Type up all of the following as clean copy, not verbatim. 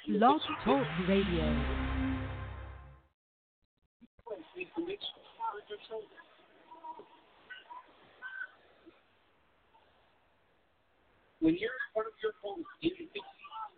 Blog Talk Radio. When you're in front of your phone, you can see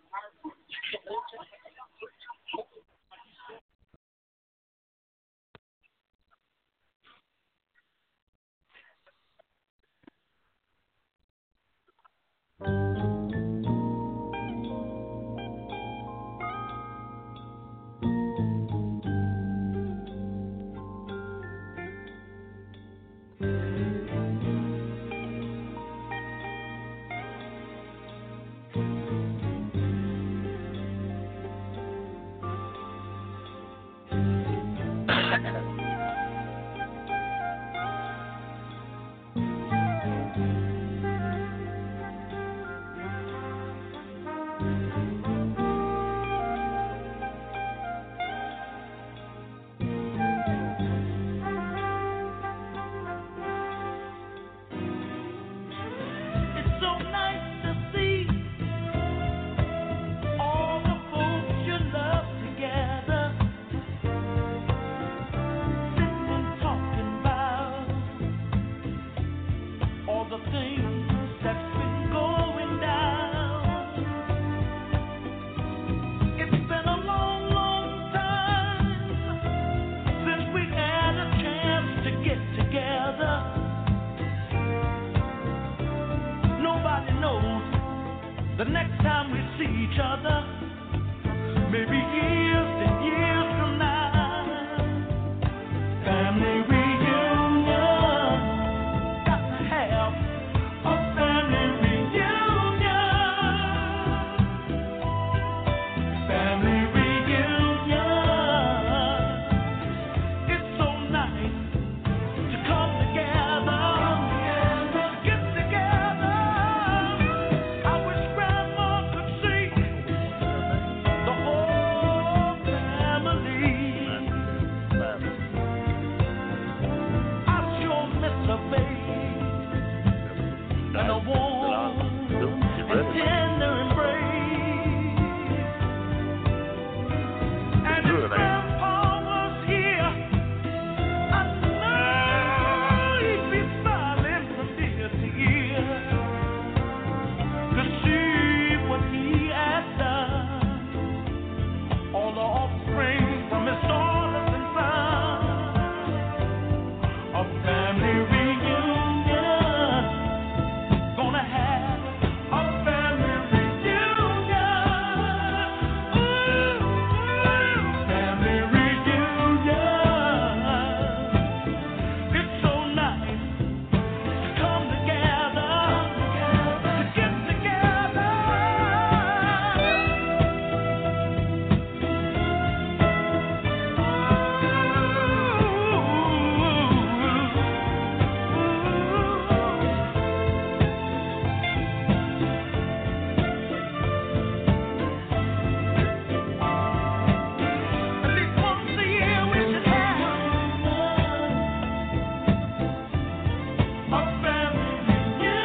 the next time we see each other, maybe years and years from now, family reunion, got to have a family reunion, family reunion. It's so nice to come together, get together. I wish Grandma could see the whole family. I sure miss her face and a warm and tender embrace. And if Grandpa was here, I know he'd be smiling from ear to ear to see what he had done. All the offspring from his daughters and sons, a family reunion, gonna have a family reunion. Ooh, family reunion. It's so nice to come together, to get together. At least once a year we should have a family reunion.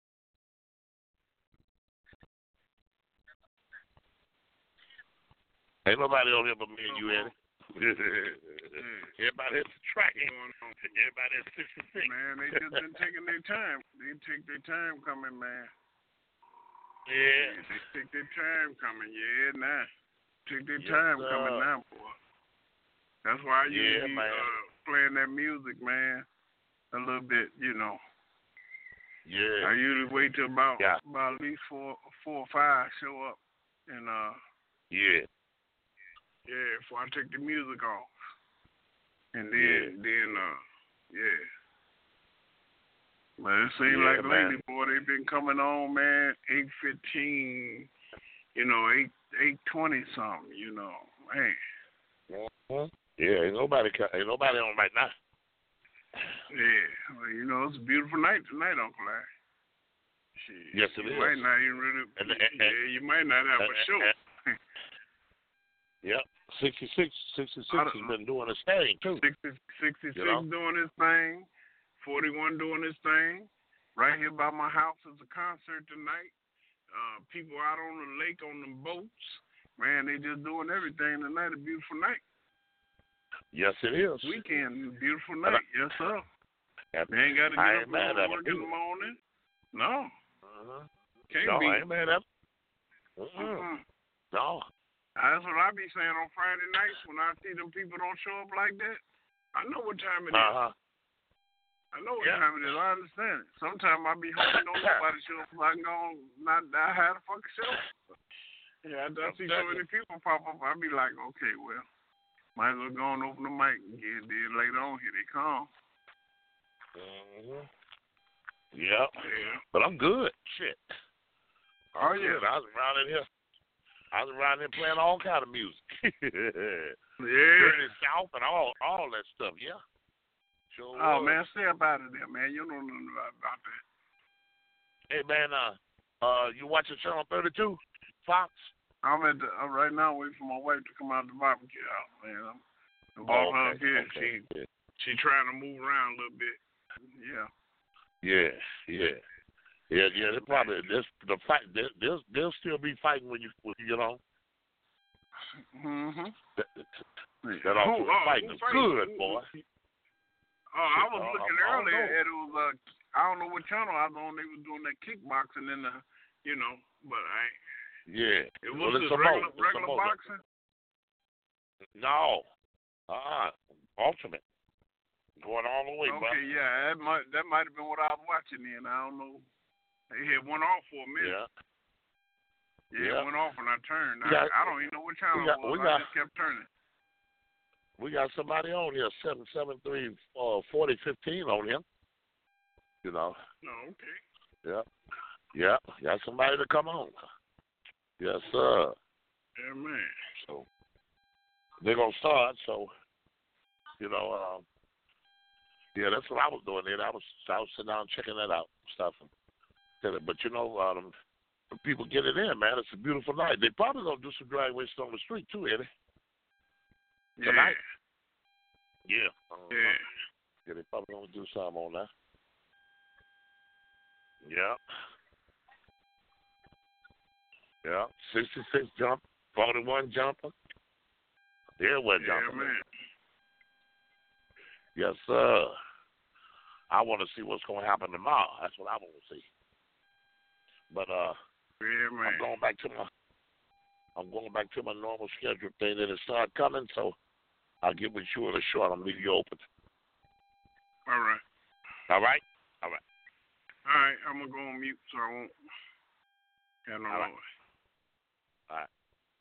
Ain't nobody on here but me and you, Eddie. Everybody hits the track. Everybody at 66. Man, they just been taking their time. They take their time coming, man. Yeah. They take their time coming. Yeah, now. Take their Yes, time sir. coming now, boy. That's why I Yeah, usually man. playing that music, man, a little bit, you know. I Yeah. usually wait till about Yeah. at least four or five show up, and Yeah. before I take the music off, and Yeah. then yeah. But it seems Yeah, like man. lately, boy, they've been coming on, man, 8:15, you know, 8:20 something, you know, man. Mhm. Yeah, ain't nobody on right now. Yeah, well, you know, it's a beautiful night tonight, Uncle Larry. Shit, Yes, it you is. might not even really, And- you might not have a show. Yep. 66 has been doing his thing, too. 66 You know? doing his thing, 41 doing his thing. Right here by my house is a concert tonight. People out on the lake on the boats. Man, they just doing everything tonight. A beautiful night. Yes, it is. Weekend, beautiful night. Yes, sir. They ain't got to I get ain't up mad and at work them. in the morning. No. Can't No, be. I ain't mad at them. No. That's what I be saying on Friday nights when I see them people don't show up like that. I know what time it is. I know what time it is. I understand it. Sometimes I be home and don't nobody show up. I can go not have the fucking show. Yeah, I see so many people pop up. I be like, okay, well, might as well go and open the mic and get it. Then later on, here they come. Yeah. But I'm good. Shit. I'm good. I was around in here. Playing all kind of music. Dirty South and all that stuff. Yeah. Sure was. Man, stay up out of there, man. You don't know nothing about that. Hey, man, you watching Channel 32, Fox? I'm at right now waiting for my wife to come out of the barbecue house, man. I'm about her up here. She trying to move around a little bit. Yeah. They probably the fight. They'll still be fighting when you get on. That also fighting is good, boy. I was looking earlier at it was I don't know what channel I was on. They was doing that kickboxing in the, but I. Yeah. It was just regular boxing. No. Ultimate. Going all the way, bro. Okay, yeah, that might have been what I was watching then. I don't know. They had went off for a minute. Yeah, it went off when I turned. I don't even know what channel it was. I just kept turning. We got somebody on here, 773-4015 on here. Oh, okay. Yeah. Got somebody to come on. Yes, sir. Yeah, man. So they're gonna start. So that's what I was doing there. I was sitting down checking that out, stuff. But people get it in, man. It's a beautiful night. They probably gonna do some drag races on the street too, Eddie. Tonight. Yeah. Yeah, they probably gonna do something on that. Yeah. 66 jump, 41 jumper. Everywhere jumping. Man. Yes, sir. I want to see what's going to happen tomorrow. That's what I want to see. But man. I'm going back to my normal schedule thing that it started coming. So I'll get with you in a short. I'm leaving you open. All right. All right. I'm gonna go on mute so I won't have no noise. All right.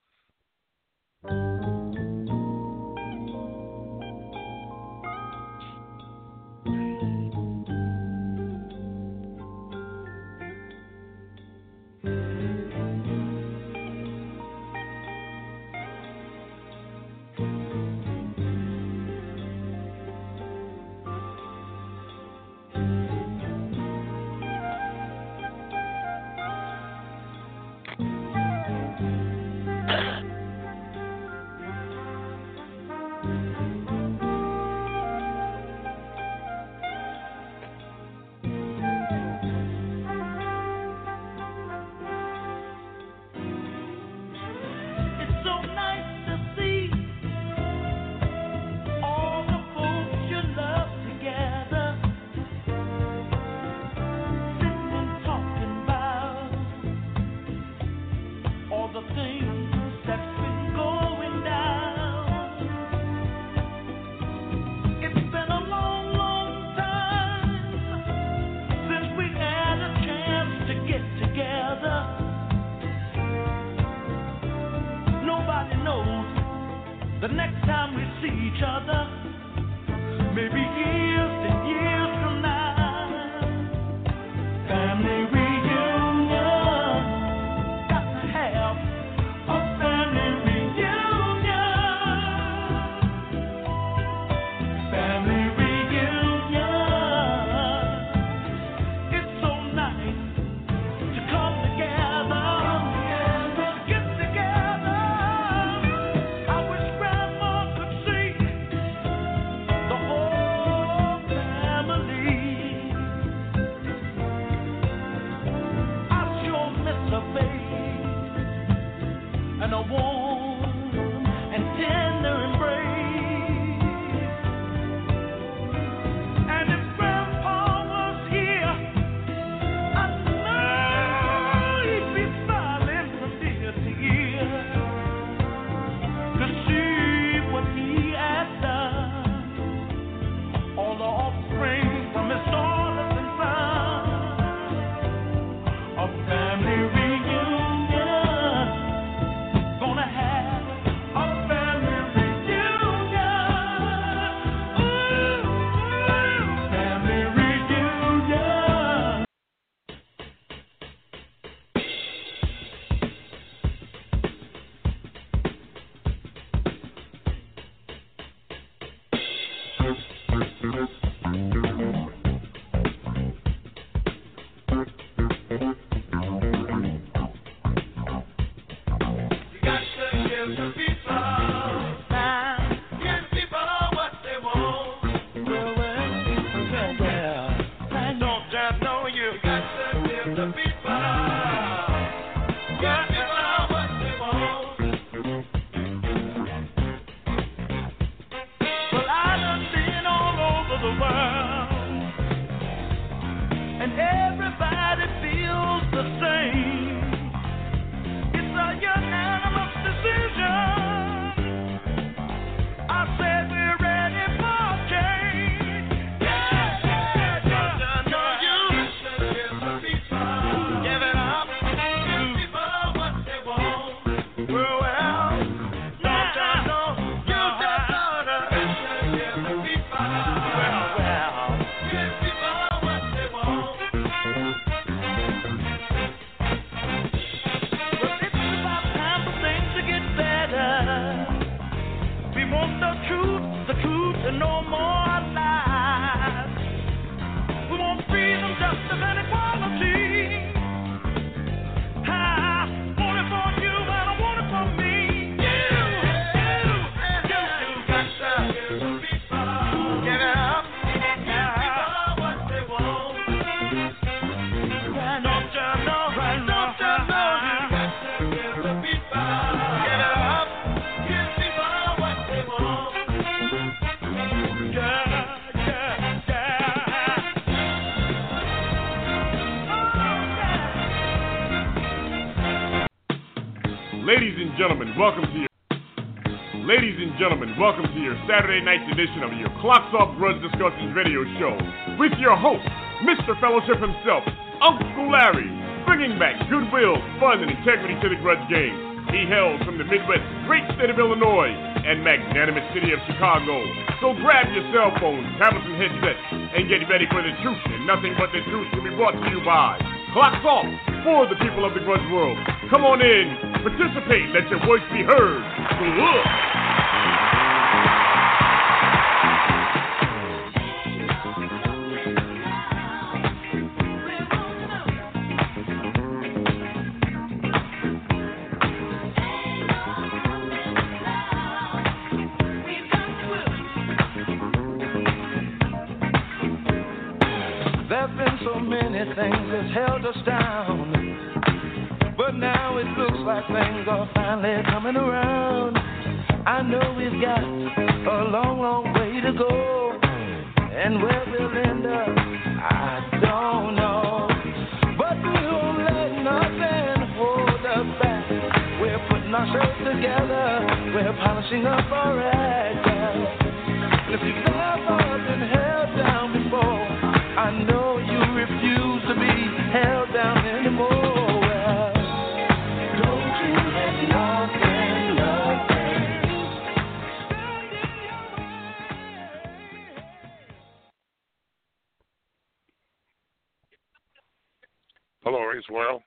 The next time we see each other, maybe years and years from now, family reunion, got to have a family reunion, family reunion. It's so nice to come together, to get together. And I want Ladies and gentlemen, welcome to your Saturday night edition of your Clocks Off Grudge Discussions radio show with your host, Mr. Fellowship himself, Uncle Larry, bringing back goodwill, fun, and integrity to the grudge game. He hails from the Midwest, great state of Illinois, and magnanimous city of Chicago. So grab your cell phones, tablets, and headsets, and get ready for the truth, and nothing but the truth will be brought to you by Clocks Off for the people of the grudge world. Come on in, participate, let your voice be heard. There's been so many things that's held us down, but now it looks like things are finally coming around. I know we've got a long, long way to go, and where we'll end up, I don't know. But we won't let nothing hold us back. We're putting ourselves together, we're polishing up our act. If you've never been held down before, I know you refuse to be held down anymore. Well, don't you let nothing Hello, Race World.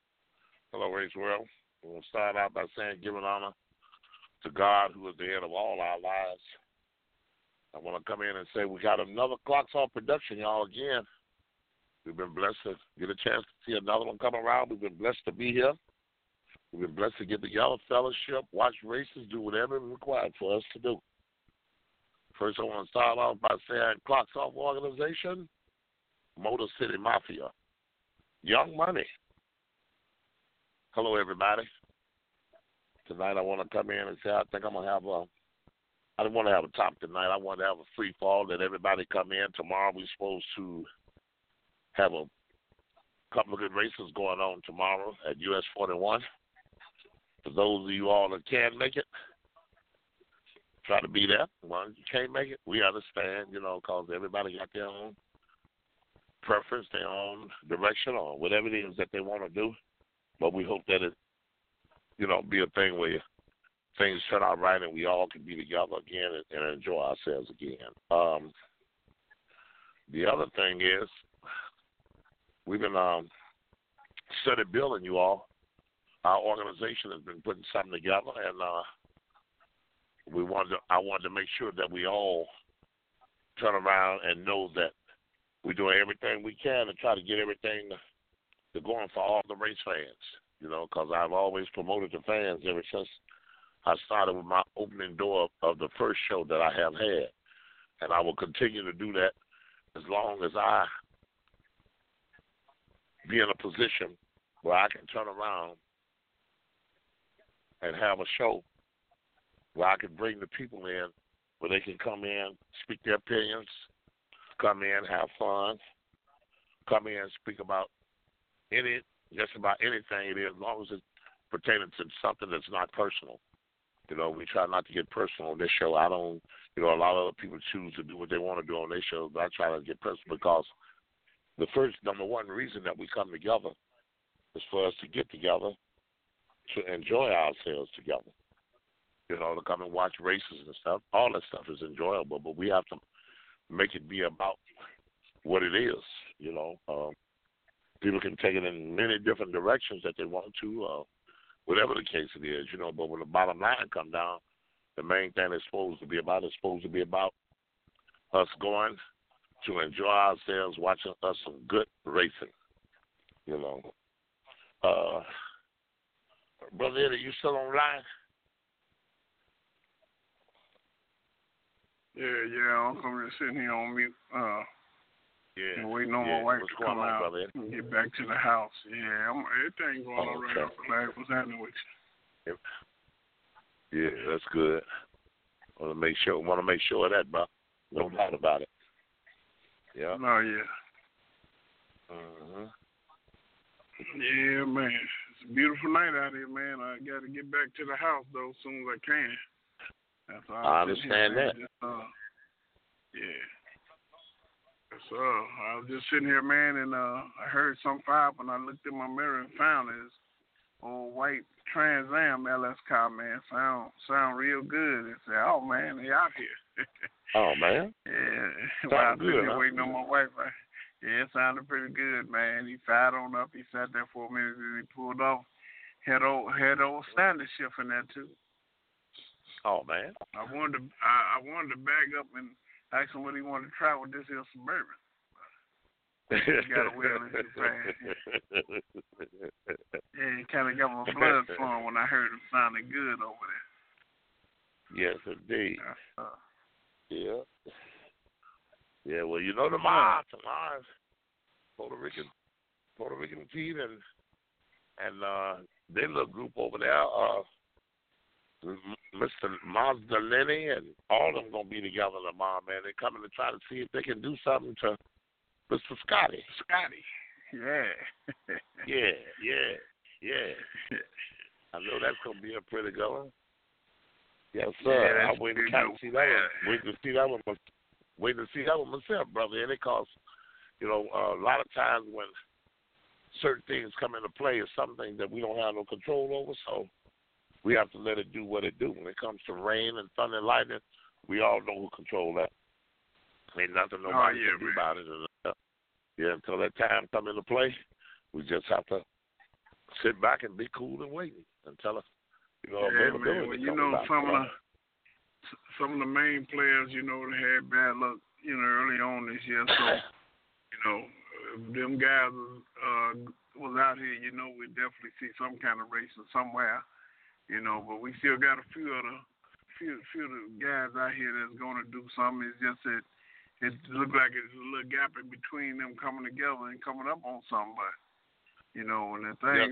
We'll start out by saying giving honor to God, who is the head of all our lives. I want to come in and say we got another Clocks Off production, y'all, again. We've been blessed to get a chance to see another one come around. We've been blessed to be here. We've been blessed to get together, fellowship, watch races, do whatever is required for us to do. First, I want to start off by saying Clocks Off organization, Motor City Mafia, Young Money. Hello, everybody. Tonight I want to come in and say I think I'm going to have I didn't want to have a topic tonight. I want to have a free fall, let everybody come in. Tomorrow we're supposed to have a couple of good races going on tomorrow at US 41. For those of you all that can make it, try to be there. Well, you can't make it, we understand, because everybody got their own preference, their own direction, or whatever it is that they want to do. But we hope that it, be a thing where things turn out right and we all can be together again and enjoy ourselves again. The other thing is we've been study building, you all. Our organization has been putting something together, and I wanted to make sure that we all turn around and know that we're doing everything we can to try to get everything to going for all the race fans, because I've always promoted the fans ever since I started with my opening door of the first show that I have had. And I will continue to do that as long as I be in a position where I can turn around and have a show where I can bring the people in, where they can come in, speak their opinions, come in, have fun, come in and speak about just about anything it is, as long as it's pertaining to something that's not personal. You know, we try not to get personal on this show. A lot of other people choose to do what they want to do on their show, but I try to get personal because the first, number one reason that we come together is for us to get together to enjoy ourselves together. You know, to come and watch races and stuff. All that stuff is enjoyable, but we have to make it be about what it is, you know. People can take it in many different directions that they want to, whatever the case it is, you know, but when the bottom line comes down, the main thing it's supposed to be about us going to enjoy ourselves, watching us some good racing, you know. Brother Eddie, you still online? Yeah, I'm just sitting here on mute. And waiting on my wife to come out and get back to the house. Yeah, everything going all right. Like, what's happening with you? Yeah, that's good. Want to make sure of that, bro. No doubt about it. Yeah. No, yeah. Mhm. Yeah, man. It's a beautiful night out here, man. I got to get back to the house though as soon as I can. I understand that. Yeah. So I was just sitting here, man, and I heard something fire up, and I looked in my mirror and found this old white Trans Am LS car, man. Sound real good. And said, oh man, they out here. Oh man. Yeah. While I was sitting here waiting on my wife. Yeah, it sounded pretty good, man. He fired on up. He sat there for a minute, and he pulled off. Had old standard shift in there too. Oh man. I wanted to bag up and ask him what he wanted to try with this here Suburban. He got a wheel in his van. Yeah, he kind of got my blood flowing when I heard him sounding good over there. Yes, indeed. Yeah. Yeah, well, you know tomorrow is Puerto Rican team and their little group over there, Mr. Mazda Lenny and all of them gonna be together tomorrow, man. They're coming to try to see if they can do something to Mr. Scotty. Yeah. Yeah. I know that's gonna be a pretty good one. Yes, sir. I'm waiting to see that one. Waiting to see that one myself, brother. And it costs, a lot of times when certain things come into play, it's something that we don't have no control over, so we have to let it do what it do. When it comes to rain and thunder and lightning, we all know who control that. Ain't nothing nobody can do about it. Until that time come into play, we just have to sit back and be cool and wait until availability man. Well, some of the main players, they had bad luck, early on this year. So, them guys was out here, we definitely see some kind of racing somewhere. But we still got a few of the guys out here that's going to do something. It's just that it looks like it's a little gap in between them coming together and coming up on something. But, when the things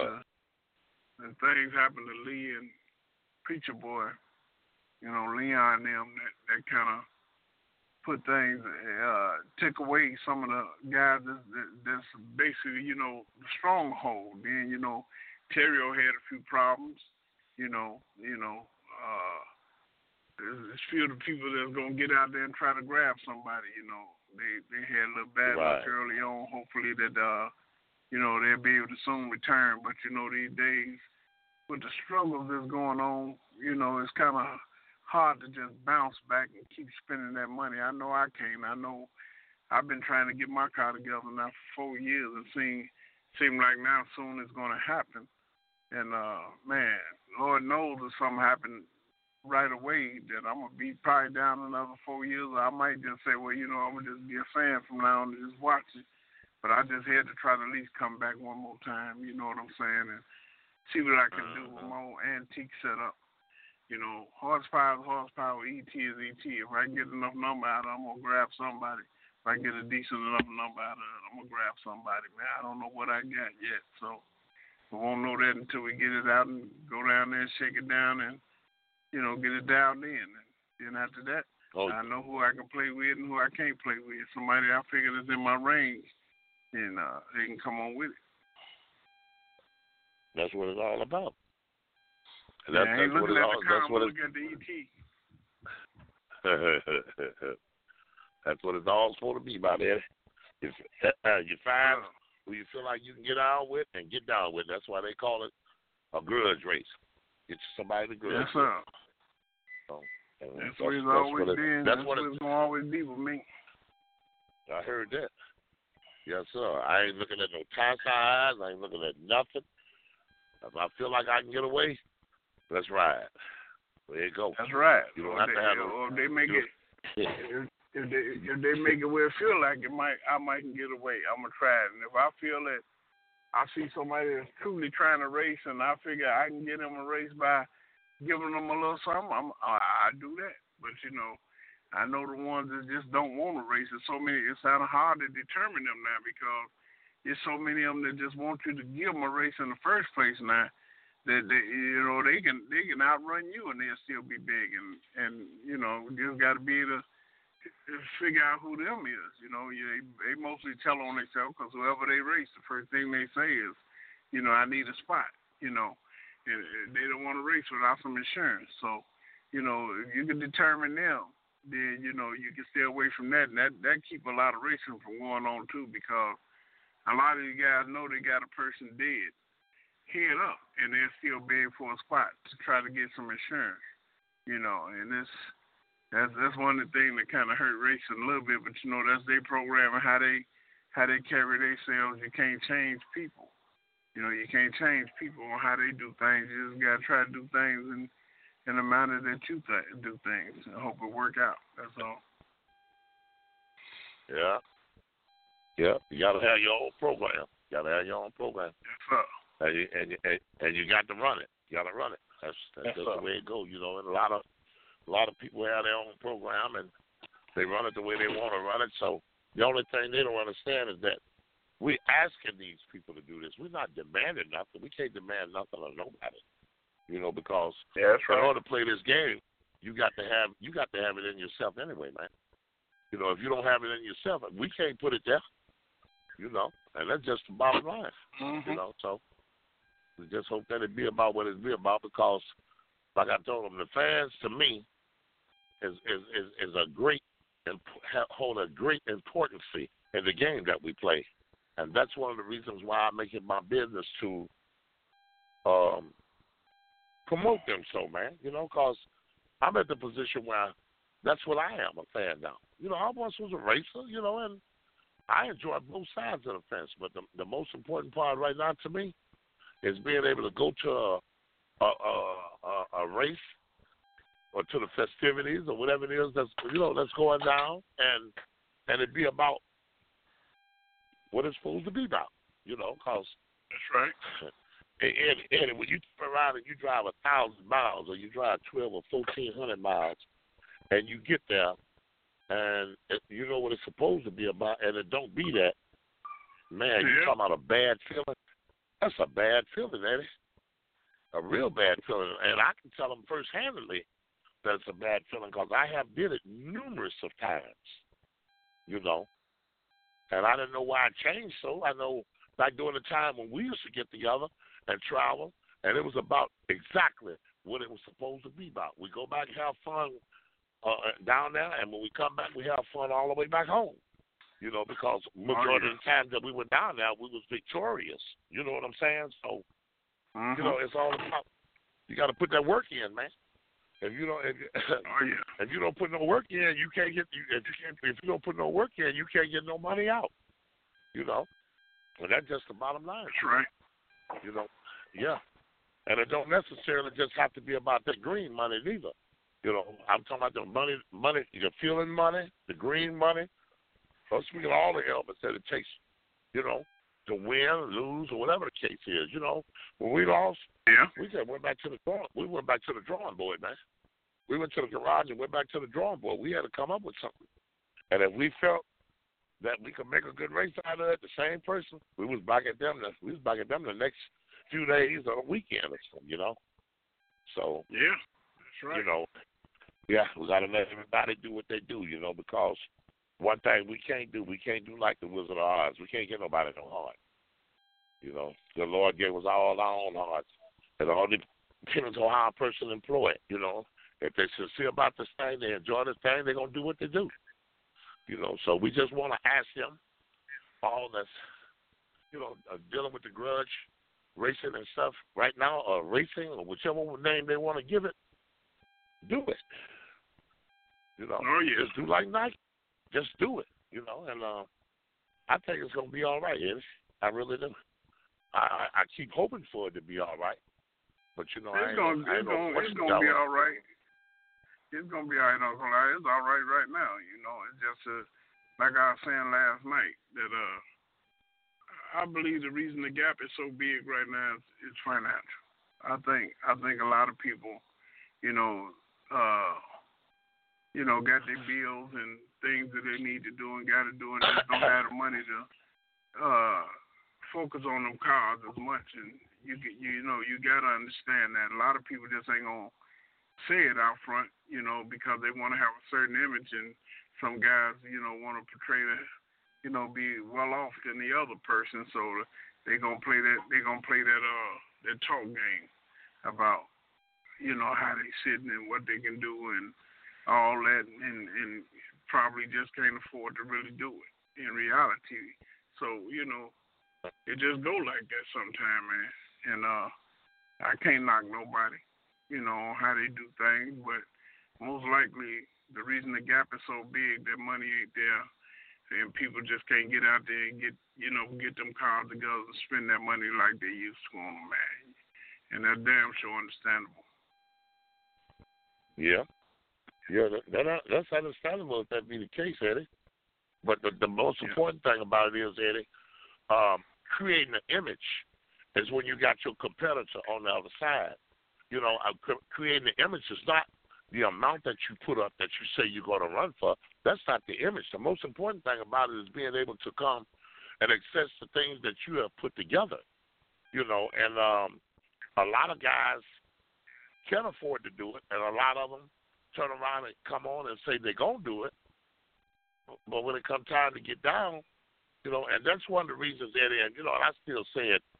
happen to Lee and Preacher Boy, Leon and them, that kind of put things, took away some of the guys that's basically, the stronghold. Then, Terrio had a few problems. There's few of the people that's gonna get out there and try to grab somebody. They had a little bad luck early on. Hopefully that they'll be able to soon return. But these days with the struggles that's going on, it's kind of hard to just bounce back and keep spending that money. I know I can't. I know I've been trying to get my car together now for 4 years, and seem like now soon it's gonna happen. And, man, Lord knows if something happened right away that I'm going to be probably down another 4 years. Or I might just say, well, I'm going to just be a fan from now on and just watch it. But I just had to try to at least come back one more time, you know what I'm saying, and see what I can do with my old antique setup. You know, horsepower is horsepower, ET is ET. If I get enough number out of it, I'm going to grab somebody. If I get a decent enough number out of it, I'm going to grab somebody, man. I don't know what I got yet, so we won't know that until we get it out and go down there and shake it down and, you know, get it dialed in. And then after that, I know who I can play with and who I can't play with. Somebody I figure is in my range, and they can come on with it. That's what it's all about. And I ain't looking at the car, I'm looking at the ET. That's what it's all supposed to be about, Eddie. You find who you feel like you can get on with and get down with. That's why they call it a grudge race. Get somebody to grudge. Yes, sir. So, that's what it's always been. That's what it's going to always be with me. I heard that. Yes, sir. I ain't looking at no time eyes. I ain't looking at nothing. If I feel like I can get away, let's ride. There you go. That's right. You don't have to have or if they make it. If they make it where it feel like I might get away. I'm gonna try it. And if I feel that I see somebody that's truly trying to race, and I figure I can get them a race by giving them a little something, I do that. But you know, I know the ones that just don't want to race. It's so many. It's kind of hard to determine them now because there's so many of them that just want you to give them a race in the first place now. That they can outrun you and they'll still be big. And you know, you just got to be able to figure out who them is. You know, they mostly tell on themselves because whoever they race, the first thing they say is, you know, I need a spot. You know, and they don't want to race without some insurance. So, you know, if you can determine them, then you know you can stay away from that, and that keep a lot of racing from going on too, because a lot of you guys know they got a person dead, head up, and they're still begging for a spot to try to get some insurance. You know, and that's one of the things that kind of hurt racing a little bit, but you know that's their program and how they carry themselves. You can't change people. You know, you can't change people on how they do things. You just gotta try to do things in the manner that you do things and hope it work out. That's all. Yeah. Yeah. You gotta have your own program. You gotta have your own program. Yes, sir. And you got to run it. You got to run it. That's just the way it goes. You know, and a lot of people have their own program and they run it the way they want to run it. So the only thing they don't understand is that we're asking these people to do this. We're not demanding nothing. We can't demand nothing of nobody. You know, because in order to play this game, you got to have it in yourself anyway, man. You know, if you don't have it in yourself, we can't put it there. You know, and that's just the bottom line. Mm-hmm. You know, so we just hope that it be about what it be about, because, like I told them, the fans to me is a great, hold a great importance in the game that we play, and that's one of the reasons why I make it my business to promote them. So, man, you know, because I'm at the position where that's what I am, a fan now. You know, I once was a racer, you know, and I enjoy both sides of the fence, but the most important part right now to me is being able to go to a race or to the festivities or whatever it is that's going down, and it be about what it's supposed to be about, you know, because that's right. And when you turn around and you drive 1,000 miles or you drive 12 or 1,400 miles, and you get there, and you know what it's supposed to be about, and it don't be that, man, you talking about a bad feeling? That's a bad feeling, Eddie. A real bad feeling. And I can tell them first-handedly that it's a bad feeling because I have did it numerous of times, you know. And I didn't know why I changed so. I know back during the time when we used to get together and travel, and it was about exactly what it was supposed to be about. We go back and have fun down there, and when we come back, we have fun all the way back home. You know, because majority of the times that we were down there, we was victorious. You know what I'm saying? So, you know, it's all about, you got to put that work in, man. If you don't, if you don't put no work in, you can't get. If you don't put no work in, you can't get no money out. You know, and that's just the bottom line. That's right. You know, yeah, and it don't necessarily just have to be about that green money neither. You know, I'm talking about the money, the feeling money, the green money. I'm speaking of all the elements that it takes, you know, to win, lose, or whatever the case is. You know, when we lost, we just went back to the drawing. We went back to the drawing board, man. We went to the garage and went back to the drawing board. We had to come up with something. And if we felt that we could make a good race out of it, the same person, we was back at them. We was back at them the next few days or a weekend or something, you know. So yeah, that's right. You know, yeah, we got to let everybody do what they do, you know, because one thing we can't do like the Wizard of Oz. We can't get nobody no heart. You know, the Lord gave us all our own hearts. It all depends on how a person employ it, you know. If they're sincere about this thing, they enjoy this thing, they're going to do what they do. You know, so we just want to ask them, all that's, you know, dealing with the grudge, racing and stuff right now, or racing, or whichever name they want to give it, do it. You know, just do like Nike. Just do it, you know, and I think it's going to be all right, Eddie. I really do. I keep hoping for it to be all right. But, you know, it's going to be all right. It's going to be all right, Uncle Larry. It's all right now, you know. It's just, like I was saying last night, that I believe the reason the gap is so big right now is financial. I think a lot of people, got their bills and things that they need to do and got to do and just don't have the money to focus on them cars as much. And you got to understand that a lot of people just ain't going to say it out front, because they want to have a certain image, and some guys, want to portray that, be well off than the other person, so they're going to play that talk game about, how they sitting and what they can do and all that, and probably just can't afford to really do it in reality. So, it just go like that sometime, man. And I can't knock nobody, on how they do things, but most likely the reason the gap is so big, that money ain't there, and people just can't get out there and get them cars together and spend that money like they used to on them, man. And that's damn sure understandable. Yeah. Yeah, that's understandable if that be the case, Eddie. But the most important thing about it is, Eddie, creating an image is when you got your competitor on the other side. Creating the image is not the amount that you put up that you say you're going to run for. That's not the image. The most important thing about it is being able to come and access the things that you have put together. And a lot of guys can afford to do it, and a lot of them turn around and come on and say they're going to do it. But when it comes time to get down, and that's one of the reasons, Eddie, and, and I still say it,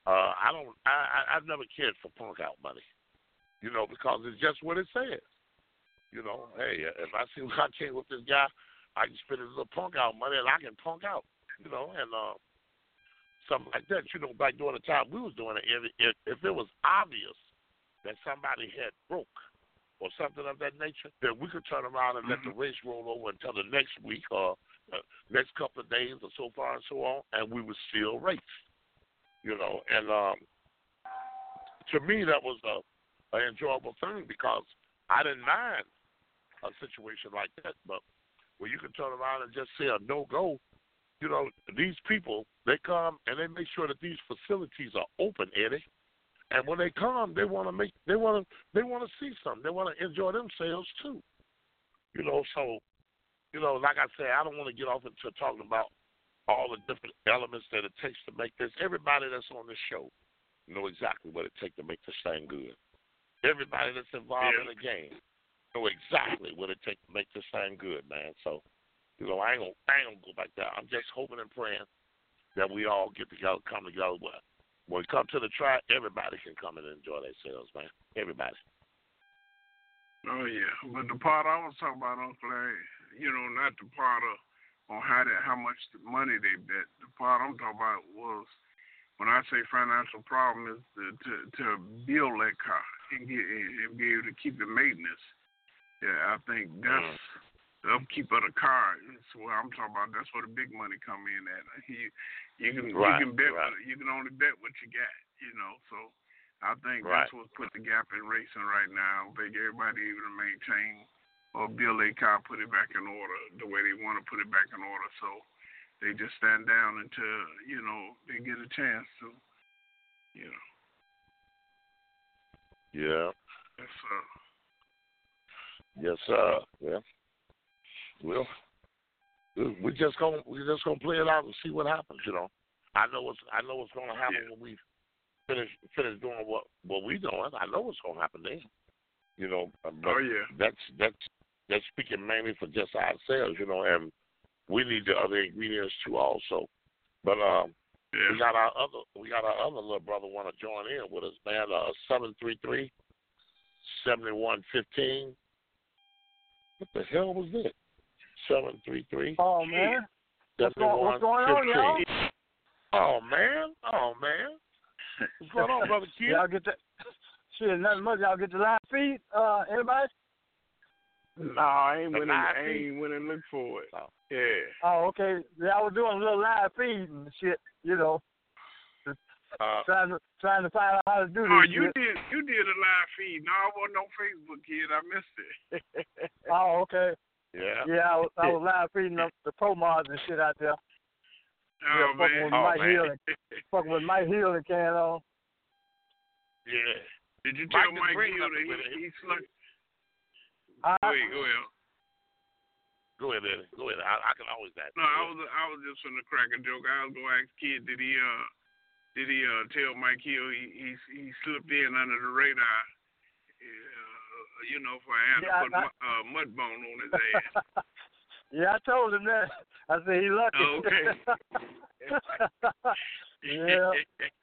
I've never cared for punk out money, because it's just what it says. Hey, if I see I can't with this guy, I can spend a little punk out money and I can punk out, and something like that. Back during the time we was doing it, if it was obvious that somebody had broke or something of that nature, then we could turn around and let the race roll over until the next week or next couple of days or so far and so on, and we would still race. And to me that was an enjoyable thing, because I didn't mind a situation like that. But when you can turn around and just say a no-go, these people, they come and they make sure that these facilities are open, Eddie. And when they come, they want to see something. They want to enjoy themselves too. So, like I said, I don't want to get off into talking about all the different elements that it takes to make this. Everybody that's on this show know exactly what it takes to make this thing good. Everybody that's involved in the game know exactly what it takes to make this thing good, man. So, I ain't gonna go back there. I'm just hoping and praying that we all get together, come together. When it comes to the track, everybody can come and enjoy themselves, man. Everybody. Oh yeah, but the part I was talking about, Uncle Larry, not the part on how much money they bet. The part I'm talking about was, when I say financial problem, is to build that car and be able to keep the maintenance. Yeah, I think that's the upkeep of the car is what I'm talking about. That's where the big money come in at. You can bet, you can only bet what you got. So I think that's what's put the gap in racing right now. Make everybody able to maintain or build a car, put it back in order the way they want to put it back in order, so they just stand down until, they get a chance to, Yeah. Yes, sir. Yes, sir. Yeah. Well, we're just gonna play it out and see what happens. I know what's gonna happen when we finish doing what we doing. I know what's gonna happen then. But that's speaking mainly for just ourselves. And we need the other ingredients too also. But we got our other little brother want to join in with us, man. 733-7115. What the hell was this? 733. Oh man, what's going on, y'all? Oh man. What's going on, brother Kid? Y'all get that? Shit, nothing much. Y'all get the live feed? Anybody? No, I ain't went and looked for it. Oh. Yeah. Oh, okay. Yeah, I was doing a little live feed and shit. Trying to find out how to do this. Oh, you did a live feed. No, I wasn't on Facebook, Kid. I missed it. Oh, okay. Yeah. Yeah, I was live feeding up the pro mods and shit out there. Oh, man. Fucking with Mike Hill and can on. Yeah. Did you tell Mike Hill that he slugged? Go ahead. Go ahead, Eddie. Go ahead. I can always ask. No, I was just gonna crack a joke. I was gonna ask Kid, did he tell Mike Hill he slipped in under the radar, for a hand to put mud bone on his ass. Yeah, I told him that. I said he lucky. Oh, okay. Yeah.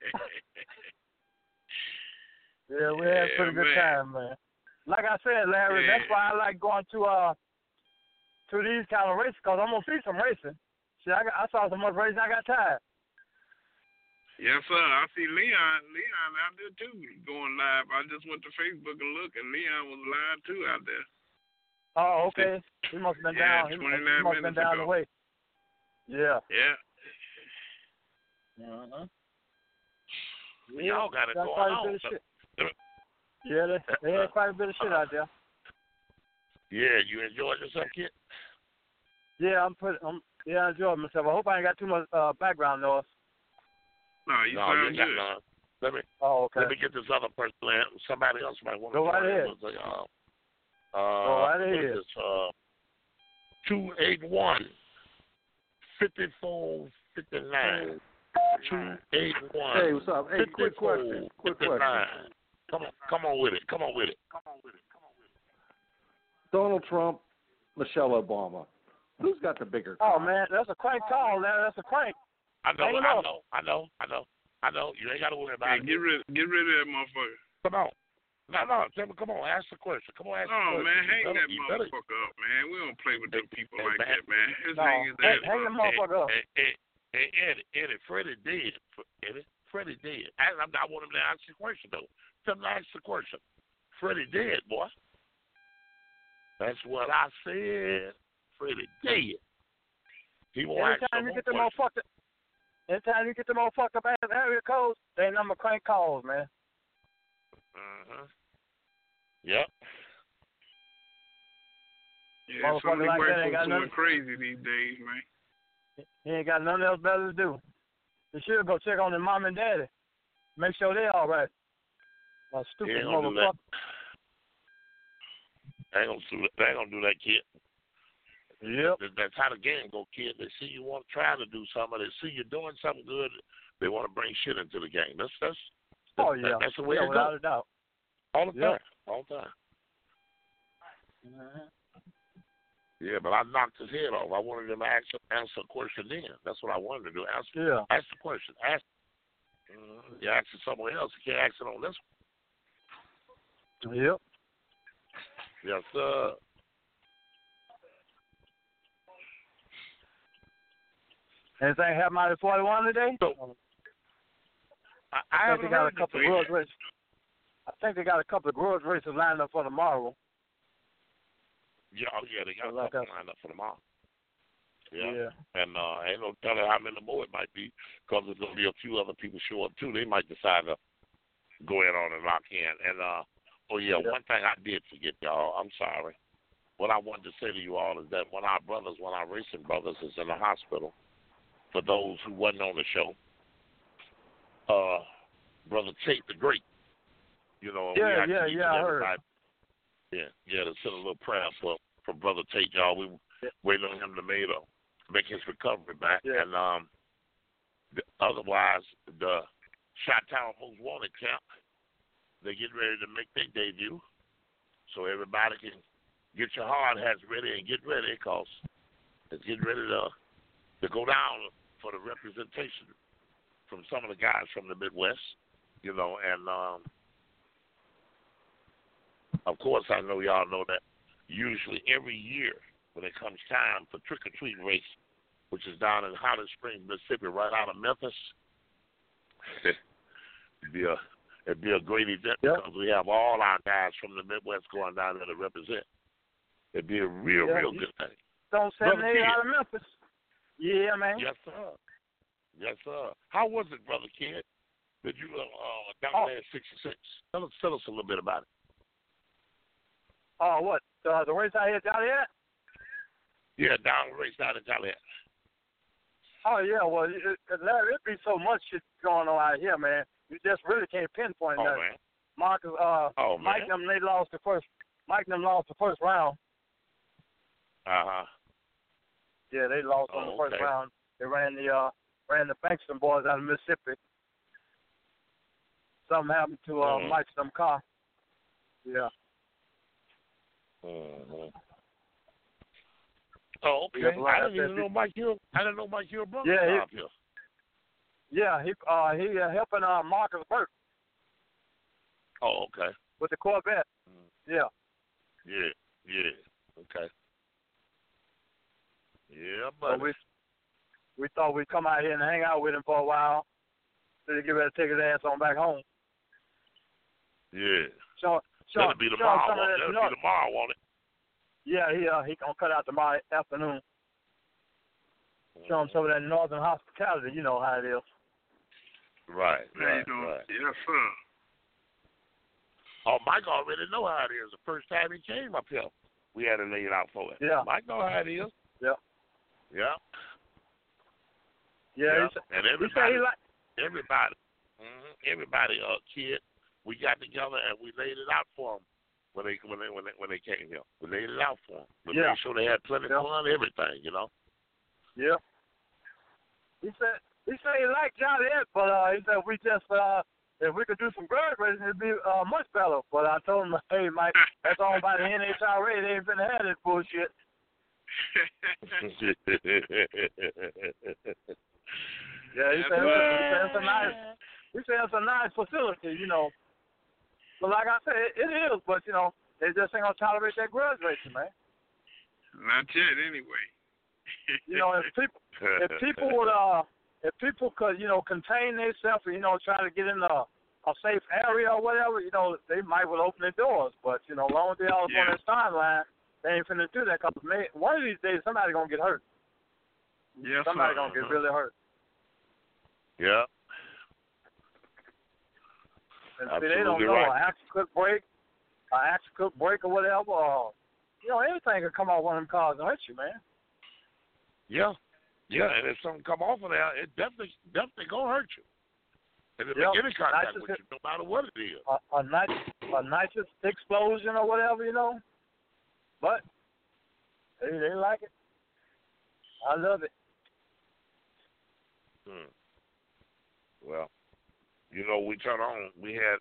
Yeah, we had a pretty good time, man. Like I said, Larry, that's why I like going to these kind of races, because I'm going to see some racing. See, I saw so much racing, I got tired. Yes, sir. I see Leon out there, too, going live. I just went to Facebook and looked, and Leon was live, too, out there. Oh, okay. He must have been down. He must have been down the way. Yeah. Yeah. Uh-huh. Y'all got it going on. Yeah, they had quite a bit of shit out there. Yeah, you enjoyed yourself, Kid? Yeah, I enjoyed myself. I hope I ain't got too much background noise. No, you sound good. None. Let me get this other person in. Somebody else might want to go right ahead. Go right ahead. 281-5459. 281. Hey, what's up? Hey, quick question. Come on with it. Donald Trump, Michelle Obama. Who's got the bigger car? Oh man, that's a crank call, man. That's a crank. I know. You ain't got to worry about it. Get rid of that motherfucker. Come on. No. Come on. Ask the question. Come on, ask the question. Man, hang that motherfucker up, man. We don't play with them people like that, man. Hang the motherfucker up. Hey, Eddie, Freddie dead. Freddie dead. I want him to ask the question, though. Tell him to ask the question. Freddie dead, boy. That's what I said. Freddie dead. He won't ask no more questions. Anytime you get the motherfucker ass area codes, they number crank calls, man. Yep. Yeah, some of these white folks going crazy these days, man. He ain't got nothing else better to do. He should go check on their mom and daddy. Make sure they're all right. That stupid motherfucker. They ain't gonna do that, kid. Yep. That's how the game go, kid. They see you want to try to do something. They see you doing something good. They want to bring shit into the game. That's the way it without goes. a doubt. All the time. Mm-hmm. Yeah, but I knocked his head off. I wanted him to answer a question then. That's what I wanted to do. Ask the question. You ask it somewhere else. You can't ask it on this one. Yep. Yes, sir. Anything happen out of 41 today? So, I think they got a couple of grudge races. I think they got a couple of grudge races lined up for tomorrow. Yeah, they got a couple lined up for tomorrow. Yeah. And ain't no telling how many more it might be, because there's going to be a few other people show up, too. They might decide to go in on and lock in. And, one thing I did forget, y'all. I'm sorry. What I wanted to say to you all is that one of our racing brothers is in the hospital. for those who wasn't on the show. Brother Tate the Great. You know, I heard. To send a little prayer for Brother Tate, y'all. We waiting on him to make his recovery back. Yeah. And otherwise, the Chi-Town Most Wanted Camp, they get ready to make their debut. So everybody can get your hard hats ready and get ready, because it's getting ready to go down for the representation from some of the guys from the Midwest, you know. And of course, I know y'all know that usually every year when it comes time for trick-or-treat race, which is down in Holly Springs, Mississippi, right out of Memphis, it'd be a great event because we have all our guys from the Midwest going down there to represent. It'd be a real good thing. Don't send me out of Memphis. Yeah, man. Yes, sir. Yes, sir. How was it, Brother Kid? Did you down there at 66? Tell us a little bit about it. What? The race out here, Joliet? Yeah, down the race out of Joliet. Oh, yeah. Well, Larry, it'd be so much shit going on out here, man. You just really can't pinpoint that. Man. Marcus, Mike and them, they lost the first. Mike and them lost the first round. Yeah, they lost on the first round. They ran the Bankston boys out of Mississippi. Something happened to Mike's them car. Yeah. Mm-hmm. Oh, okay. I didn't even know Mike Hill. I didn't know Mike Hill brother out here. Yeah, he helping Marcus Burke. Oh, okay. With the Corvette. Yeah. Yeah. Okay. Yeah, but so we thought we'd come out here and hang out with him for a while, so he get ready to take his ass on back home. Yeah. That'll be tomorrow. That'll be tomorrow, won't it? Yeah, he gonna cut out tomorrow afternoon. Show him some of that northern hospitality. You know how it is. Right. Yes, sir. Oh, Mike already know how it is. The first time he came up here, we had to lay it out for him. Yeah. Mike know how it is. Yeah. Yeah. Yeah. And everybody, kid, we got together and we laid it out for them when they came here. We laid it out for them. We made sure they had plenty of fun, everything, you know. Yeah. He said he liked Joliet, but he said we just if we could do some bird racing, it'd be much better. But I told him, hey, Mike, that's all by the NHRA. They ain't finna have this bullshit. Yeah, he said it's a nice facility, you know. But like I said, it is, but you know, they just ain't gonna tolerate that grudge racing, man. Not yet, anyway. You know, if people could, you know, contain themselves and, you know, try to get in a safe area or whatever, you know, they might well open their doors. But, you know, as long as they all up on that starting line, they ain't finna do that, because one of these days somebody's gonna get hurt. Yes, somebody's gonna get really hurt. Yeah. And see, they don't know. Right. An axle could break or whatever, or, you know, anything could come off one of them cars and hurt you, man. Yeah. Yeah, and if something come off of there, it definitely gonna hurt you. And if they get in contact with you, no matter what it is. A nitrous explosion or whatever, you know. But they like it. I love it. Well, you know, we had,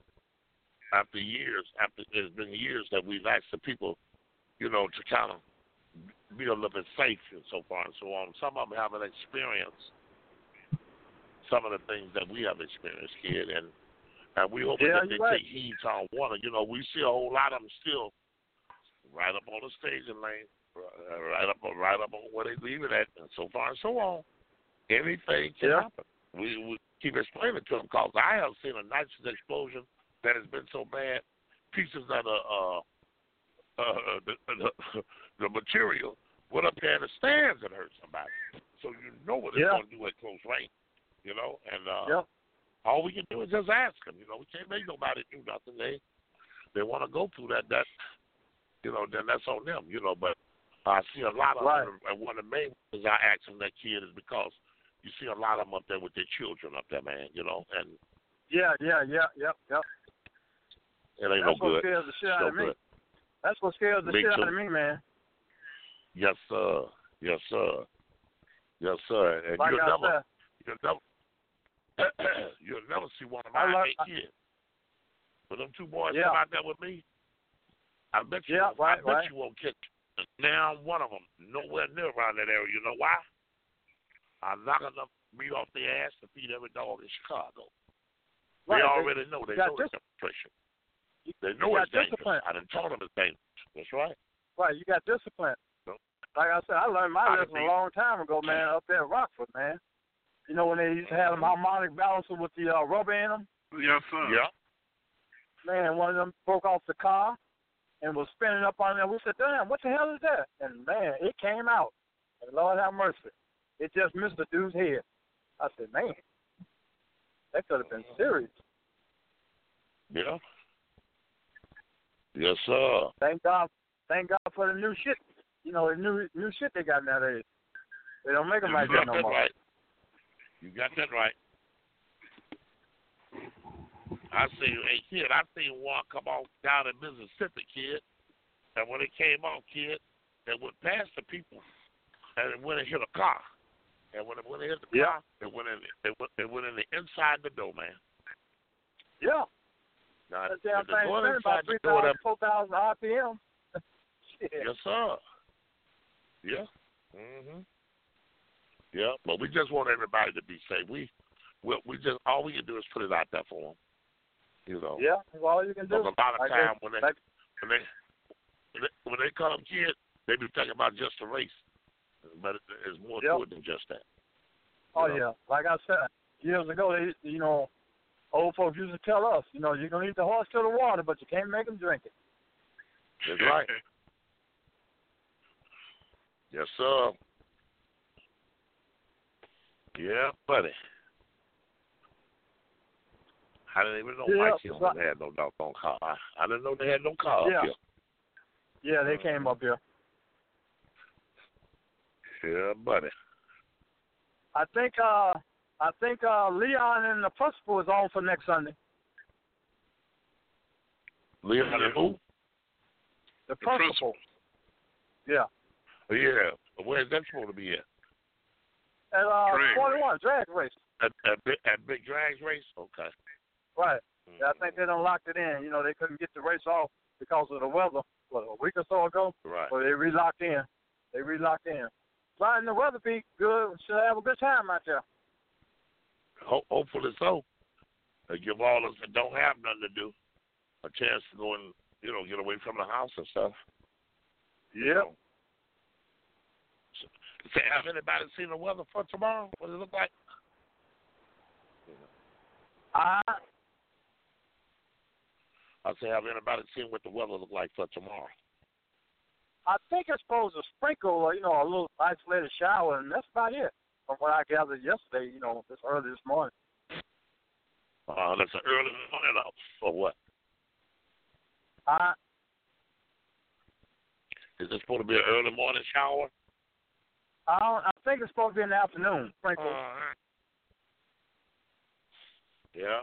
it's been years that we've asked the people, you know, to kind of be a little bit safe and so far and so on. Some of them haven't experienced some of the things that we have experienced, kid, and we hope that they take heed to our water. You know, we see a whole lot of them still right up on the staging lane, right up on where they leave it at, and so far and so on. Anything can happen. We keep explaining to them, because I have seen a nitrous explosion that has been so bad, pieces of the material went up there in the stands and hurt somebody. So you know what it's going to do at close range, you know. And all we can do is just ask them. You know, we can't make nobody do nothing. They want to go through that, you know, then that's on them, you know. But I see a lot of them, and one of the main reasons I ask them that, kid, is because you see a lot of them up there with their children up there, man. You know, and Yep. it ain't That's no what good. scares the shit out So of me. good. That's what scares the Me shit too. out of me, man. Yes, sir. Yes, sir. Yes, sir. And Like I said, you'll never see one of my 8 kids. But them 2 boys come out there with me, I bet you, you won't catch now one of them nowhere near around that area. You know why? I'm not going to be off their ass to feed every dog in Chicago. They already know. They know it's demonstration. They know it's dangerous. I done told them it's dangerous. That's right. Right, you got discipline. Like I said, I learned my lesson a long time ago, man, up there at Rockford, man. You know when they used to have them harmonic balancer with the rubber in them? Yes, sir. Yeah. Man, one of them broke off the car and was spinning up on there. We said, damn, what the hell is that? And, man, it came out. And Lord have mercy. It just missed the dude's head. I said, man, that could have been serious. Yeah. Yes, sir. Thank God for the new shit. You know, the new shit they got nowadays. They don't make them like that no more. Right. You got that right. I seen one come off down in Mississippi, kid. And when it came off, kid, they went past the people and it went and hit a car. And when it hit the car, it went in the inside the door, man. Yeah. Now, that damn thing spinning about 3,000, 4,000 RPM. Yes, sir. Yeah. Yeah, but we just want everybody to be safe. We just all we can do is put it out there for them. You know. Yeah, that's all you can do. Because a lot of time when they come kids, they be thinking about just a race, but it's more to it than just that. Oh yeah, like I said years ago, old folks used to tell us, you can lead the horse to the water, but you can't make him drink it. That's right. Yes, sir. Yeah, buddy. I didn't even know Mike Hill had no doggone car. I didn't know they had no car up here. Yeah, they came up here. Yeah, buddy. I think Leon and the principal is on for next Sunday. Leon and who? The principal. Yeah. Yeah. Where's that supposed to be at? At 41 drag race. At big drag race? Okay. Right. Yeah, I think they done locked it in. They couldn't get the race off because of the weather, a week or so ago? Right. But they re-locked in. Riding the weather be good. Should have a good time out there. Hopefully so. They give all us that don't have nothing to do a chance to go and, get away from the house and stuff. Yep. So, have anybody seen the weather for tomorrow? What does it look like? I say, have anybody seen what the weather look like for tomorrow? I think it's supposed to sprinkle, a little isolated shower, and that's about it. From what I gathered yesterday, this early this morning. That's an early morning or what? Is this supposed to be an early morning shower? I think it's supposed to be in the afternoon. Sprinkle. Yeah.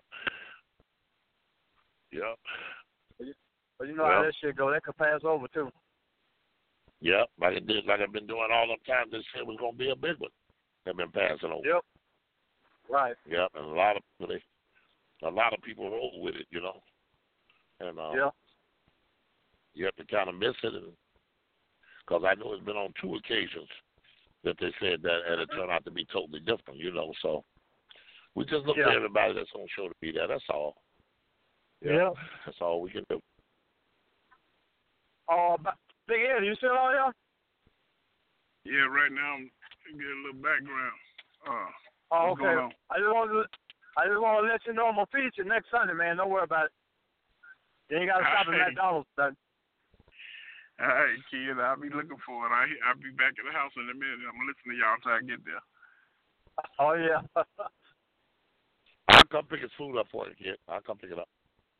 Yep. But how that shit go. That could pass over too. Yep, like I've been doing all the time. This shit was gonna be a big one. They've been passing over. Yep. Right. Yep, and a lot of people roll with it, And you have to kind of miss it, because I know it's been on 2 occasions that they said that, and it turned out to be totally different, So we just look at everybody that's on show to be there. That's all. Yeah. That's all we can do. Big Ed, you still on here? Yeah, right now I'm getting a little background. Okay. I just want to let you know I'm gonna feed you next Sunday, man. Don't worry about it. You ain't gotta stop at McDonald's. Then. All right, kid. I'll be looking for it. I'll be back at the house in a minute. I'm gonna listen to y'all until I get there. Oh yeah. I'll come pick his food up for you, kid. I'll come pick it up.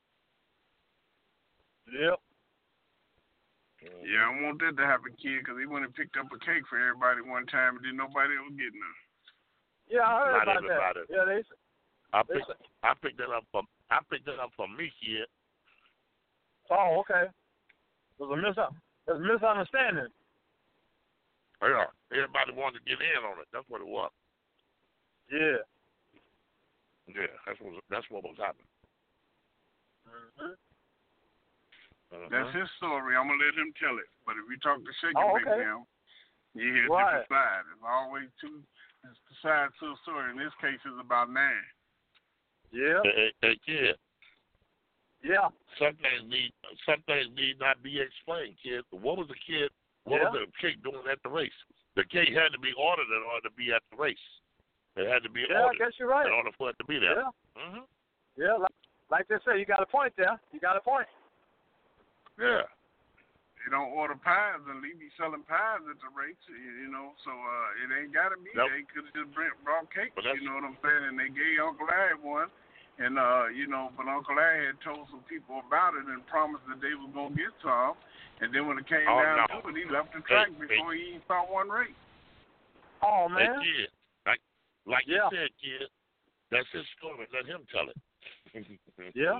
Yep. Yeah, I want that to happen, kid, because he went and picked up a cake for everybody one time, and then nobody else get none. Yeah, I heard Not about everybody. that. Yeah, I picked it up from me, kid. Oh, okay. There's a misunderstanding. Yeah, everybody wanted to get in on it. That's what it was. Yeah. Yeah, that's what was happening. Mm-hmm. That's his story. I'm gonna let him tell it. But if you talk to Shaky Big now, you hear a different side. There's always two sides to a story. In this case, it's about 9. Yeah. Hey, kid. Yeah. Some things need not be explained, kid. What was the kid? What was the kid doing at the race? The kid had to be ordered in order to be at the race. It had to be ordered. I guess you're right. In order for it to be there. Yeah. Mm-hmm. Yeah, like they say, you got a point there. You got a point. Yeah. They don't order pies and leave you selling pies at the race, so it ain't got to be. Nope. They could have just brought cakes, you know what I'm saying? And they gave Uncle Larry one. And, but Uncle Larry had told some people about it and promised that they was going to get some. And then when it came down to it, he left the track before he even saw one race. Oh, man. Hey, kid. Like you said, kid, that's his story. Let him tell it. Yeah.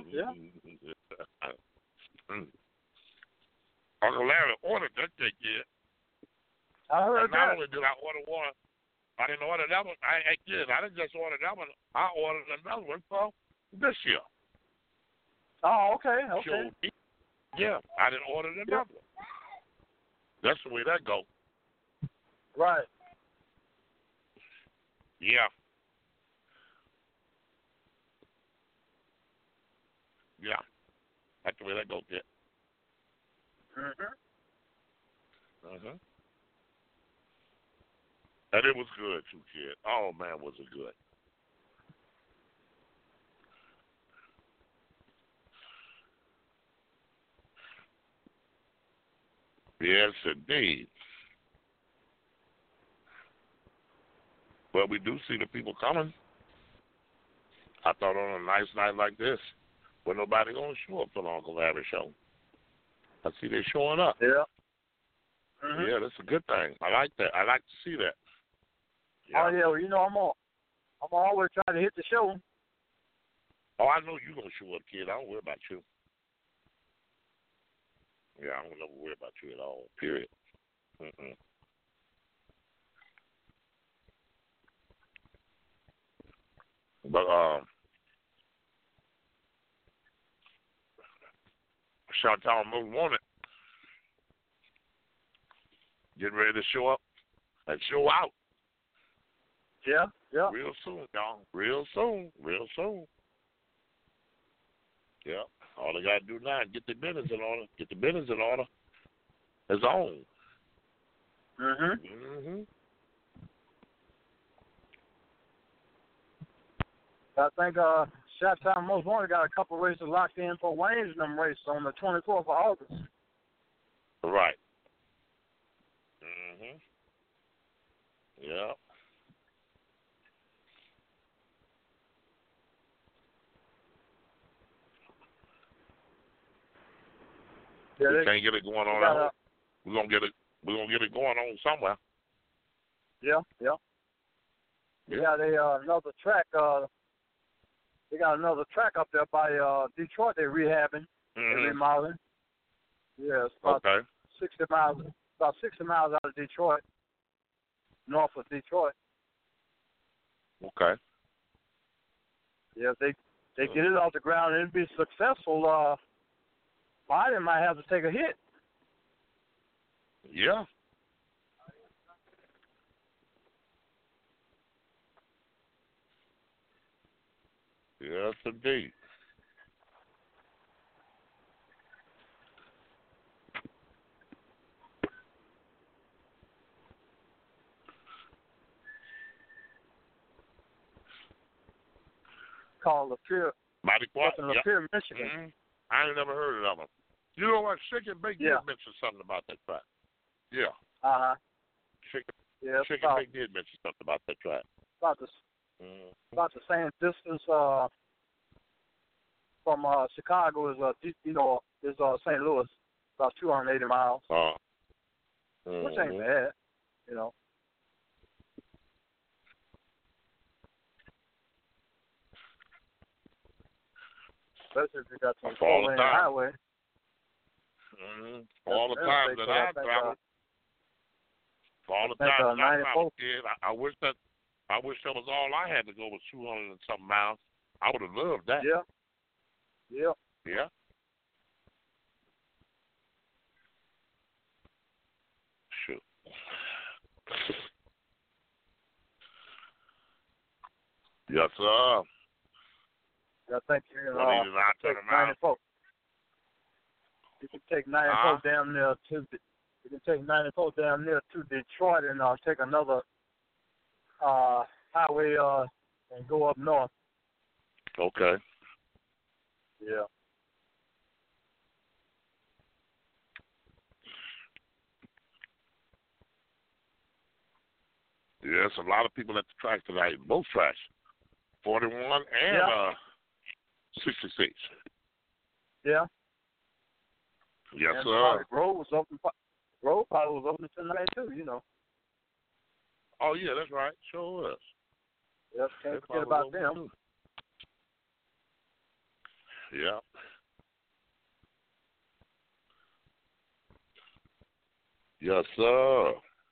Uncle Larry ordered that cake, kid. I heard that. Not only did I order one, I didn't order that one. I didn't just order that one. I ordered another one for this year. Oh, okay. Yeah, I didn't order another one. That's the way that goes. Right. Yeah. Yeah. That's the way that goes, kid. Mm-hmm. And it was good, too, kid. Oh, man, was it good. Yes, indeed. Well, we do see the people coming. I thought on a nice night like this, where nobody going to show up for the Uncle Larry show. I see they showing up. Yeah. Mm-hmm. Yeah, that's a good thing. I like that. I like to see that. Yeah. Oh, yeah, well, I'm always trying to hit the show. Oh, I know you're going to show up, kid. I don't worry about you. Yeah, I don't never worry about you at all, period. Mm-mm. But, Chantal Moon wanted. Getting ready to show up and show out. Yeah. Real soon, y'all. Real soon. Yeah. All they got to do now is get the business in order. It's on. Mm-hmm. I think Shot Town Most Wanted got a couple races locked in for Wayne's and them races on the 24th of August. Right. Mm-hmm. Yeah. We can't get it going on. We're gonna get it going on somewhere. Yeah. They got another track. They got another track up there by Detroit. They're rehabbing, they're remodeling. Yeah, it's about 60 miles. About 60 miles out of Detroit, north of Detroit. Okay. Yeah, if they get it off the ground and it'll be successful. Biden might have to take a hit. Yeah. Yes, indeed. Called Lapeer. Lapeer, Michigan. Mm-hmm. I ain't never heard of them. You know what? Chicken Big did mention something about that track. Yeah. Chicken Big did mention something about that track. About the same distance from Chicago as St. Louis, about 280 miles. Which ain't bad, Especially if you got some all the time. highway. All the time that I travel. All the time that I travel, kid, I wish that was all I had to go was 200 and something miles. I would have loved that. Yeah. Yeah. Yeah. Shoot. Yes, sir. I think you can take 94. You can take 94 down there to. You can take 94 down there to Detroit and take another highway and go up north. Okay. Yeah. Yes, a lot of people at the track tonight, both tracks, 41 and 66. Yeah. Yes, and sir. Road was open. Road probably was open tonight too. You know. Oh yeah, that's right. Sure was. Yep. Can't forget about them. Too. Yeah. Yes, sir.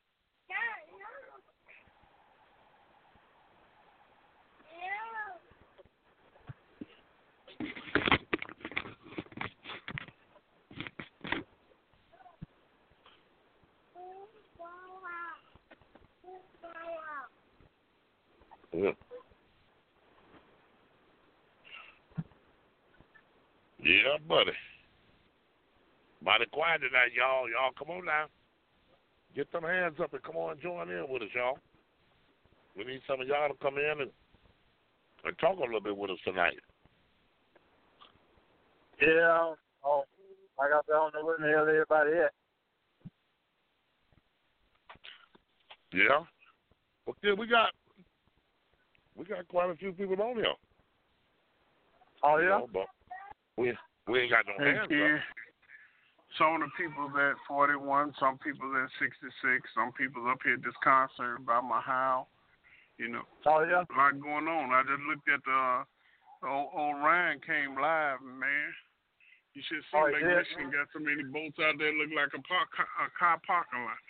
Yeah, buddy. Mighty quiet tonight, y'all. Y'all, come on now. Get them hands up and come on and join in with us, y'all. We need some of y'all to come in and talk a little bit with us tonight. Yeah. Oh, like I said, I don't know where the hell everybody at. Yeah. Okay, we got quite a few people on here. Oh yeah. But we ain't got no hands up. Some of the people at 41, some people at 66, some people up here just concerned about my how. You know, oh yeah, a lot going on. I just looked at the old Ryan came live, man. You should see Lake Michigan got so many boats out there look like a car parking lot.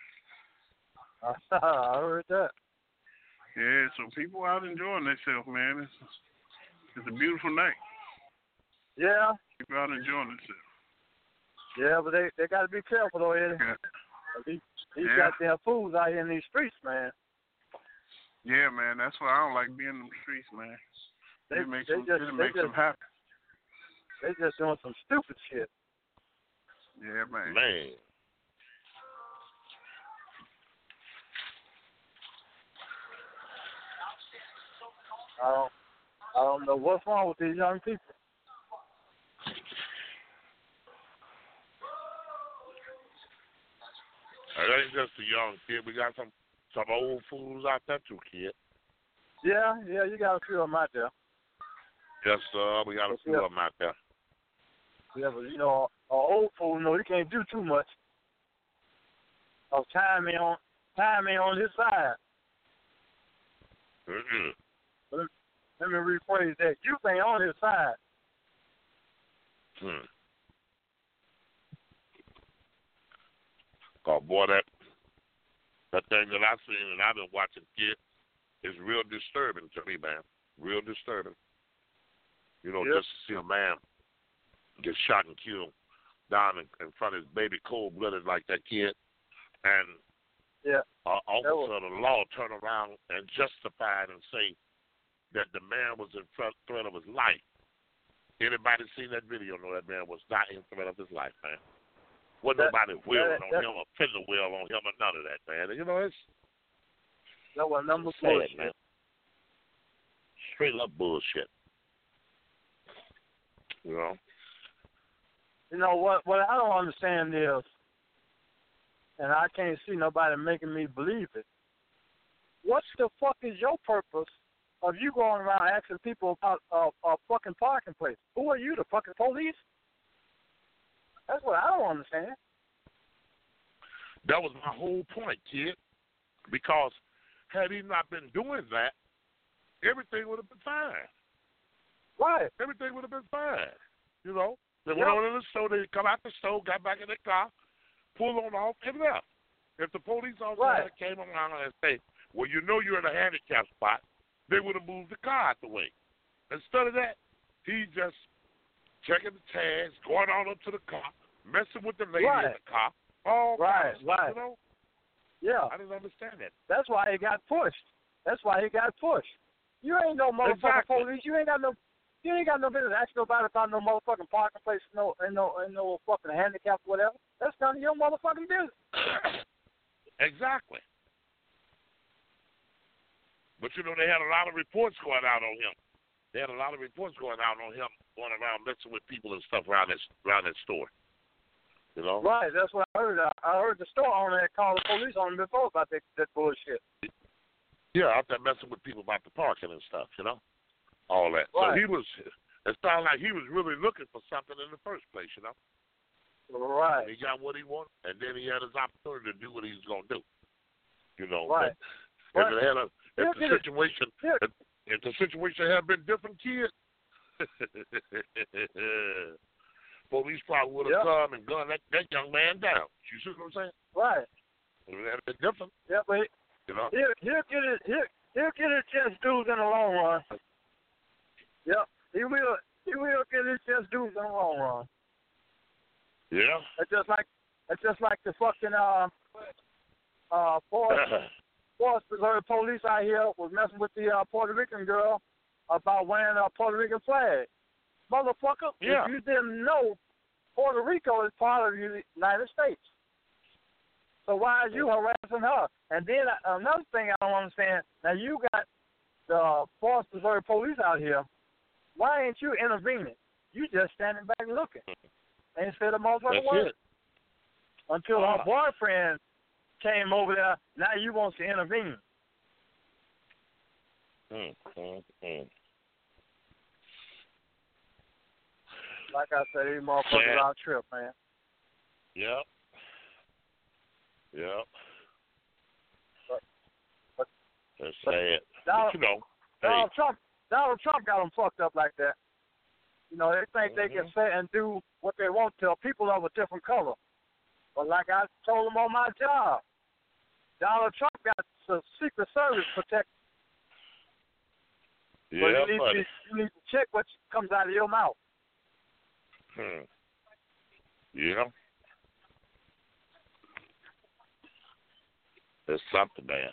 I heard that. Yeah, so people out enjoying themselves, man. It's a beautiful night. Yeah. People out enjoying themselves. Yeah, but they got to be careful though, Eddie. Yeah. These goddamn fools out here in these streets, man. Yeah, man. That's why I don't like being in the streets, man. It makes them happy. They just doing some stupid shit. Yeah, man. I don't know what's wrong with these young people. It ain't just a young kid. We got some old fools out there too, kid. Yeah, you got a few of them out there. Yes, sir. We got a few of them out there. Yeah, but you know, an old fool, you can't do too much. Time ain't on his side. Let me rephrase that. You ain't on his side. Oh, boy, that thing that I seen and I've been watching, kid, is real disturbing to me, man. Real disturbing. You know, just to see a man get shot and killed down in front of his baby, cold-blooded like that kid, and officer of the law turn around and justify it and say that the man was in threat of his life. Anybody seen that video know that man was not in threat of his life, man. Wasn't nobody wheeling on him or fender wheel on him or none of that, man. And, you know, it's that was number sad, man. Straight up bullshit. You know? You know, what I don't understand is, and I can't see nobody making me believe it, what the fuck is your purpose of you going around asking people about a fucking parking place? Who are you, the fucking police? That's what I don't understand. That was my whole point, kid. Because had he not been doing that, everything would have been fine. Right. Everything would have been fine. You know, they went on in the store. They come out the store, got back in their car, pulled on off, and left. If the police officer came along and say, well, you know you're in a handicap spot, they would have moved the car out the way. Instead of that, he just checking the tags, going on up to the car, messing with the lady in the car. All kinds of stuff, you know? Yeah. I didn't understand that. That's why he got pushed. You ain't no motherfucking police. You ain't got no business asking nobody about no motherfucking parking place, no fucking handicap or whatever. That's none of your motherfucking business. Exactly. But you know, they had a lot of reports going out on him. Going around messing with people and stuff around that store. You know? Right, that's what I heard. I heard the store owner had called the police on him before about that bullshit. Yeah, out there messing with people about the parking and stuff, you know? All that. Right. So it sounded like he was really looking for something in the first place, you know? Right. He got what he wanted, and then he had his opportunity to do what he was going to do. You know? Right. If the situation had been different, kids, police probably would have come and gunned that young man down. You see what I'm saying? Right. It would have been different. Yeah, but you know? he'll get his chance dues in the long run. Yep. He will get his chance dues in the long run. Yeah. It's just like the fucking Forest Preserve police out here was messing with the Puerto Rican girl about wearing a Puerto Rican flag. Motherfucker, if you didn't know, Puerto Rico is part of the United States. So why are you harassing her? And then another thing I don't understand, now you got the Forest Preserve police out here. Why ain't you intervening? You just standing back looking. Ain't said a motherfucking word. Until her boyfriend came over there, now you want to intervene. Like I said, these motherfuckers out trip, man. Yep. That's sad. Donald Trump got them fucked up like that. You know, they think they can say and do what they want to people of a different color. But like I told them on my job, Donald Trump got the Secret Service protection. Yeah, but you need to check what comes out of your mouth. Yeah. There's something there.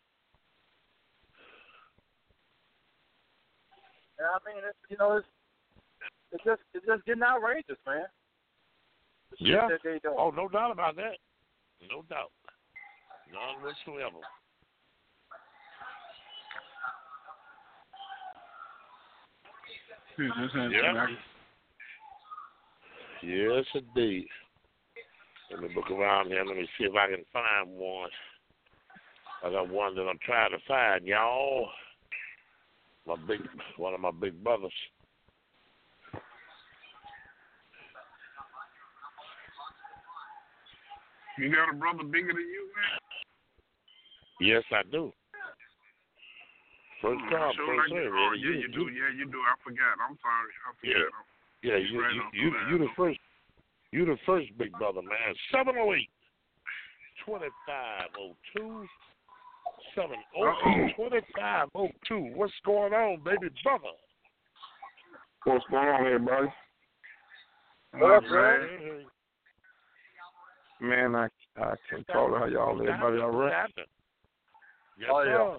Yeah, I mean, it's just getting outrageous, man. Yeah. Oh, no doubt about that. No doubt. None whatsoever. Yeah. Yes, indeed. Let me look around here. Let me see if I can find one. I got one that I'm trying to find, y'all. One of my big brothers. You got a brother bigger than you, man? Yes, I do. First come, first serve. You do. Yeah, you do. I forgot. I'm sorry. I forgot. Yeah, you the first. You the first big brother, man. 708-2502. 708-2502. What's going on, baby brother? What's going on, everybody? What up, man? Man, I can't call it. How y'all? Everybody all right? Yes, sir.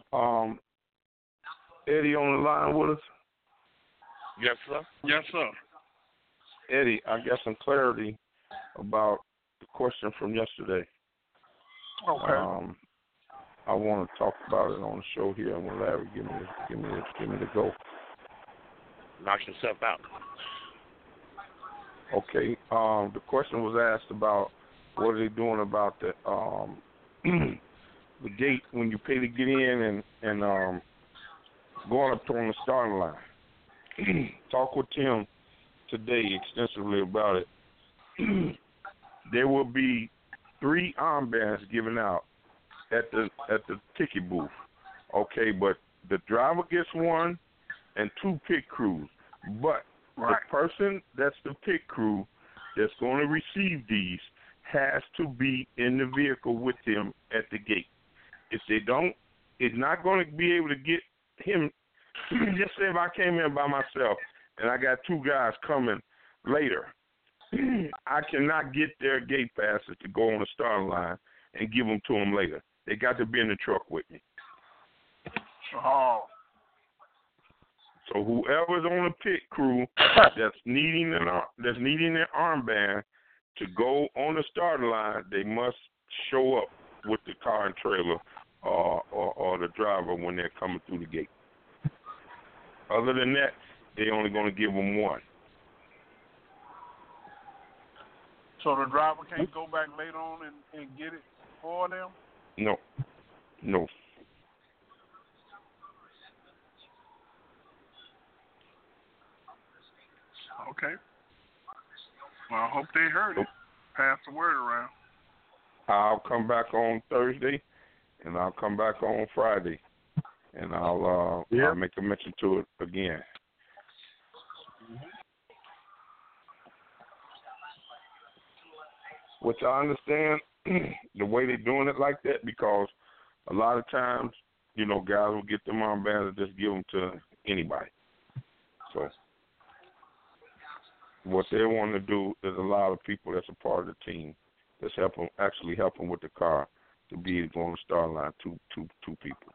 Eddie on the line with us? Yes, sir. Yes, sir. Eddie, I got some clarity about the question from yesterday. Okay. I want to talk about it on the show here. I'm gonna Larry give me the go. Knock yourself out. Okay. The question was asked about what are they doing about the the gate when you pay to get in and going up on the starting line. Talk with Tim today extensively about it. There will be 3 armbands given out at the ticket booth. Okay, but the driver gets 1 and 2 pit crews. But The person that's the pit crew that's going to receive these has to be in the vehicle with them at the gate. If they don't, it's not going to be able to get him. Just say if I came in by myself and I got two guys coming later, I cannot get their gate passes to go on the starting line and give them to them later. They got to be in the truck with me. Oh. So whoever's on the pit crew that's needing their armband to go on the starting line, they must show up with the car and trailer or the driver when they're coming through the gate. Other than that, they're only going to give them one. So the driver can't go back later on and get it for them? No. Okay. Well, I hope they heard it. Pass the word around. I'll come back on Thursday, and I'll come back on Friday, and I'll make a mention to it again. Which I understand the way they're doing it like that, because a lot of times, you know, guys will get them armbands and just give them to anybody. So what they want to do is allow the people that's a part of the team that's actually helping with the car to be able to go on the starting line, two people.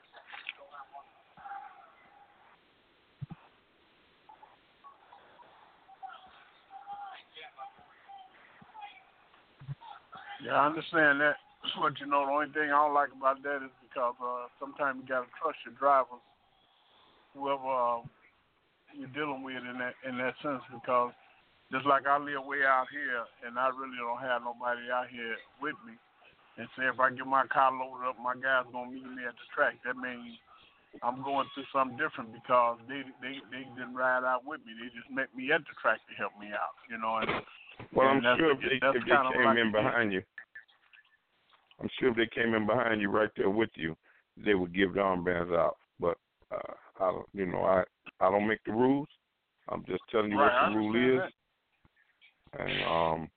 Yeah, I understand that. But, you know, the only thing I don't like about that is because sometimes you got to trust your drivers, whoever you're dealing with in that sense, because just like I live way out here and I really don't have nobody out here with me, and say if I get my car loaded up, my guys going to meet me at the track, that means I'm going through something different because they didn't ride out with me. They just met me at the track to help me out, you know. Well, I'm sure if they came in behind you, I'm sure if they came in behind you right there with you, they would give the armbands out. But I don't make the rules. I'm just telling you what the rule is, and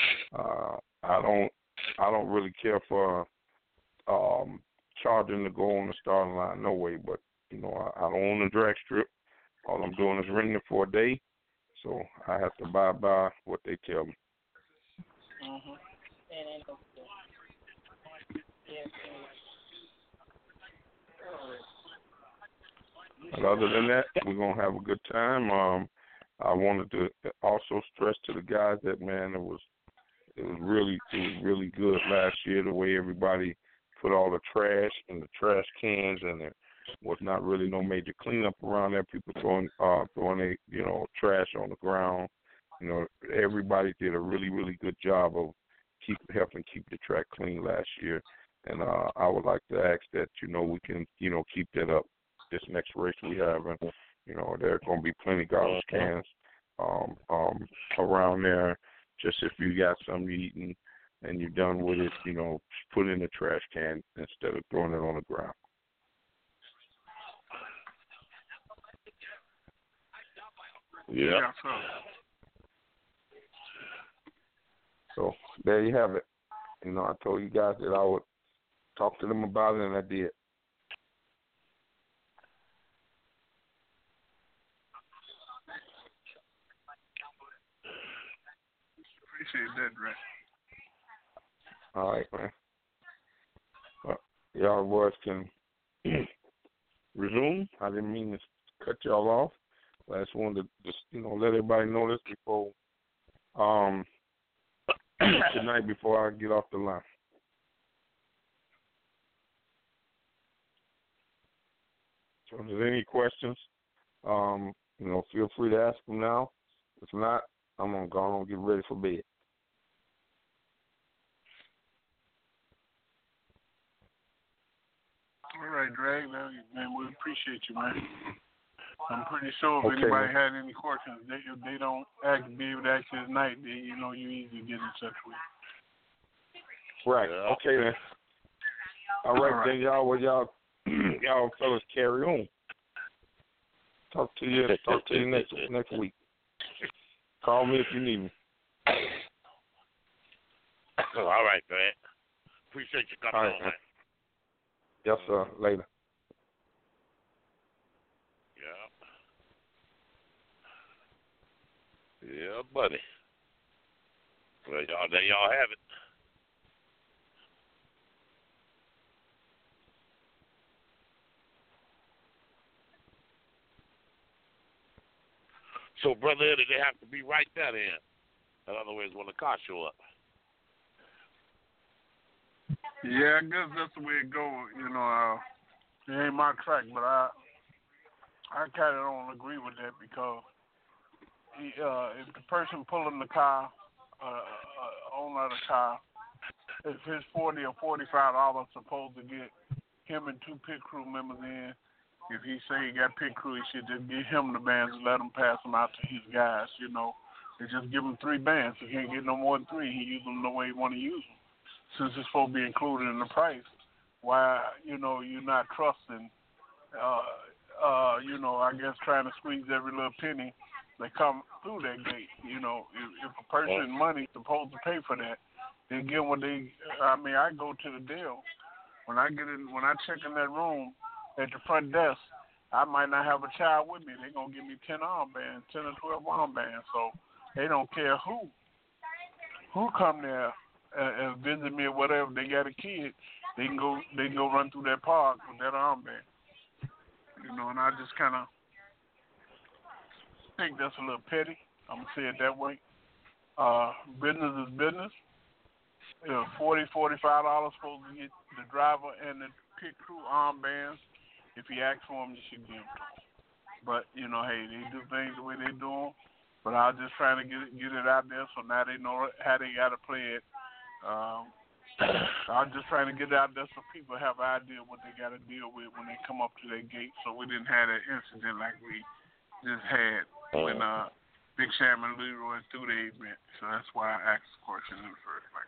I don't really care for charging to go on the starting line. No way. But you know, I don't own a drag strip. All I'm doing is renting it for a day. So I have to abide by what they tell me. Mm-hmm. But other than that, we're going to have a good time. I wanted to also stress to the guys that, man, it was really good last year, the way everybody put all the trash in the trash cans, and there was not really no major cleanup around there. People throwing trash on the ground. You know, everybody did a really, really good job of helping keep the track clean last year. And I would like to ask that, you know, we can, you know, keep that up this next race we have. And, you know, there are going to be plenty of garbage cans around there. Just if you got something eating and you're done with it, you know, put it in the trash can instead of throwing it on the ground. Yeah. So there you have it. You know, I told you guys that I would talk to them about it, and I did. Appreciate that, Dre. All right, man. Well, y'all boys can resume. I didn't mean to cut y'all off. I just wanted to just, you know, let everybody know this before tonight before I get off the line. So if there's any questions, you know, feel free to ask them now. If not, I'm going to go on and get ready for bed. All right, Drag, man, we appreciate you, man. I'm pretty sure if anybody had any questions, if they don't be able to ask you tonight, you know, you easily get in touch with. Right. Okay, then. All right, then, y'all. Y'all fellas carry on. Talk to you next week. Call me if you need me. All right, man. Appreciate you coming on, man. Yes, sir. Later. Yeah. Yeah, buddy. Well, there y'all have it. So, Brother Eddie, they have to be right there then. In other words, when the car show up. Yeah, I guess that's the way it goes. You know, it ain't my track, but I kind of don't agree with that because if the person pulling the car, owner of the car, if his $40 or $45 supposed to get him and 2 pit crew members in, if he say he got pit crew, he should just give him the bands and let him pass them out to his guys. You know, they just give him 3 bands. He can't get no more than 3. He use them the way he want to use them. Since it's supposed to be included in the price, why, you know, you're not trusting, you know, I guess trying to squeeze every little penny that come through that gate. You know, if a person money's supposed to pay for that, they get what they, I mean, I go to the deal. When I check in that room at the front desk, I might not have a child with me. They're going to give me 10 armbands, 10 or 12 armbands. So they don't care who come there and visit me or whatever. They got a kid, they can go run through that park with that armband. You know, and I just kind of think that's a little petty. I'm going to say it that way. Business is business. $40, $45 supposed to get the driver and the pit crew armbands. If you ask for them, you should give them. But, you know, hey, they do things the way they do them. But I was just trying to get it out there so now they know how they got to play it. I'm just trying to get it out there so people have an idea what they got to deal with when they come up to their gate, so we didn't have that incident like we just had when Big Sam and Leroy threw the event. So that's why I asked the question in the first place.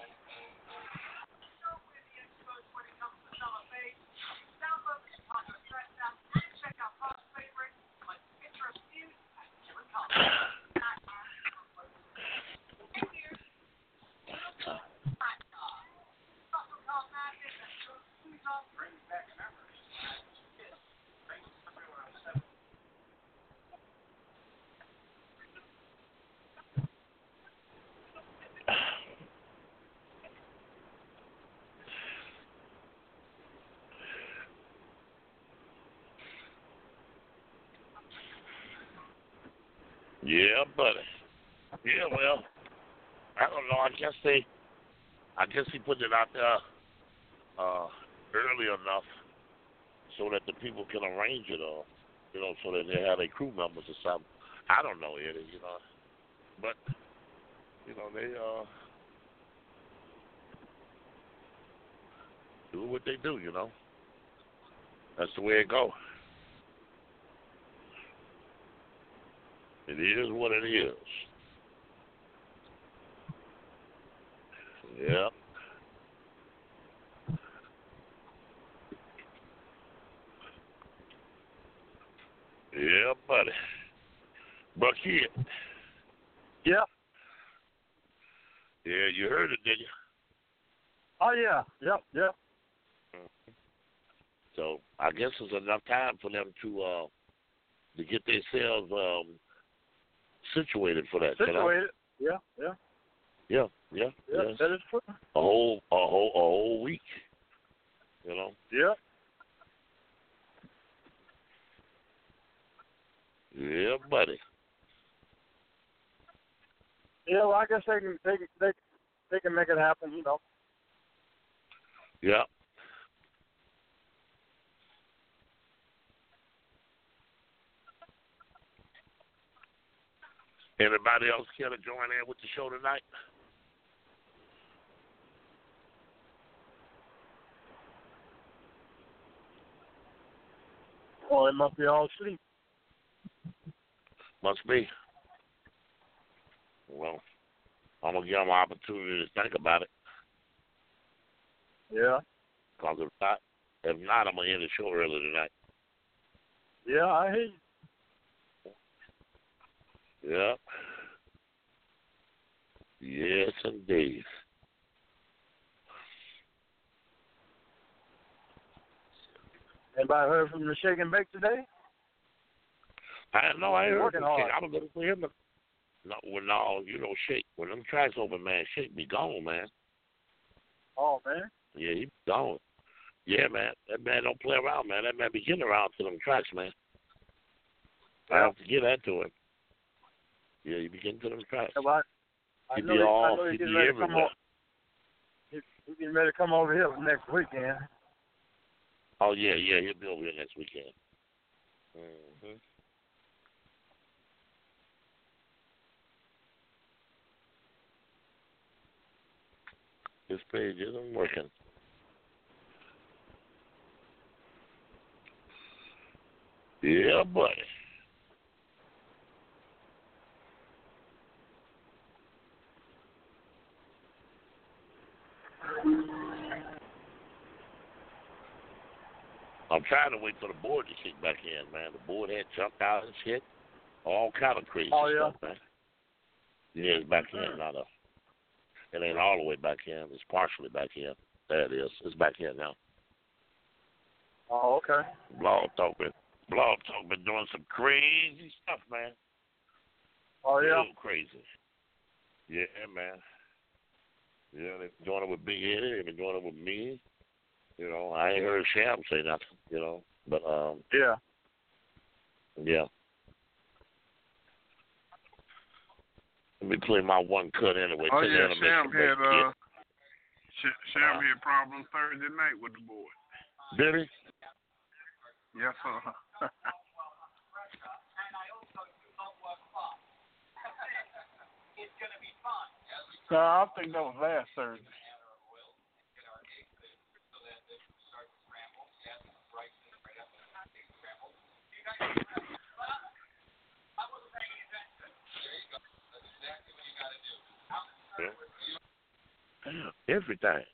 Yeah, buddy. Yeah, well, I don't know. I guess he put it out there early enough so that the people can arrange it, or you know, so that they have their crew members or something. I don't know, Eddie. You know, but you know they do what they do. You know, that's the way it goes. It is what it is. Yeah. Yeah, buddy. Buckhead. Yeah. Yeah, you heard it, did you? Oh, yeah. Yep. Mm-hmm. So I guess there's enough time for them to get themselves situated for that. Situated. You know? Yeah. Yeah. That is true. A whole week. You know. Yeah. Yeah, buddy. Yeah, well, I guess they can make it happen. You know. Yeah. Anybody else care to join in with the show tonight? Oh, it must be all asleep. Must be. Well, I'm going to give them an opportunity to think about it. Yeah. Because if not, I'm going to end the show early tonight. Yeah, I hear you. Yeah. Yes, indeed. Anybody heard from the Shake and Bake today? I ain't heard from hard. Shake. I was looking for him. Shake. When them tracks open, man, Shake be gone, man. Oh, man. Yeah, he be gone. Yeah, man. That man don't play around, man. That man be getting around to them tracks, man. I have to get that to him. Yeah, he be getting to them tracks. Yeah, he be everywhere. He's getting ready to come over here next weekend. Oh, yeah, he'll be over here next weekend. Mm-hmm. This page isn't working. Yeah, buddy. I'm trying to wait for the board to kick back in, man. The board had jumped out and shit. All kind of crazy stuff, man. Yeah, it's back in. It ain't all the way back in. It's partially back in. There it is. It's back in now. Oh, okay. Blog Talk been doing some crazy stuff, man. Oh, yeah? Real crazy. Yeah, man. Yeah, they've been doing it with Big Eddie. They've been doing it with me. You know, I ain't heard Sham say nothing, you know. But, yeah. Yeah. Let me play my one cut anyway. Oh, yeah, Sham had problems Thursday night with the board. Did he? Yes, sir. So I think that was last Thursday. Yeah. Everything.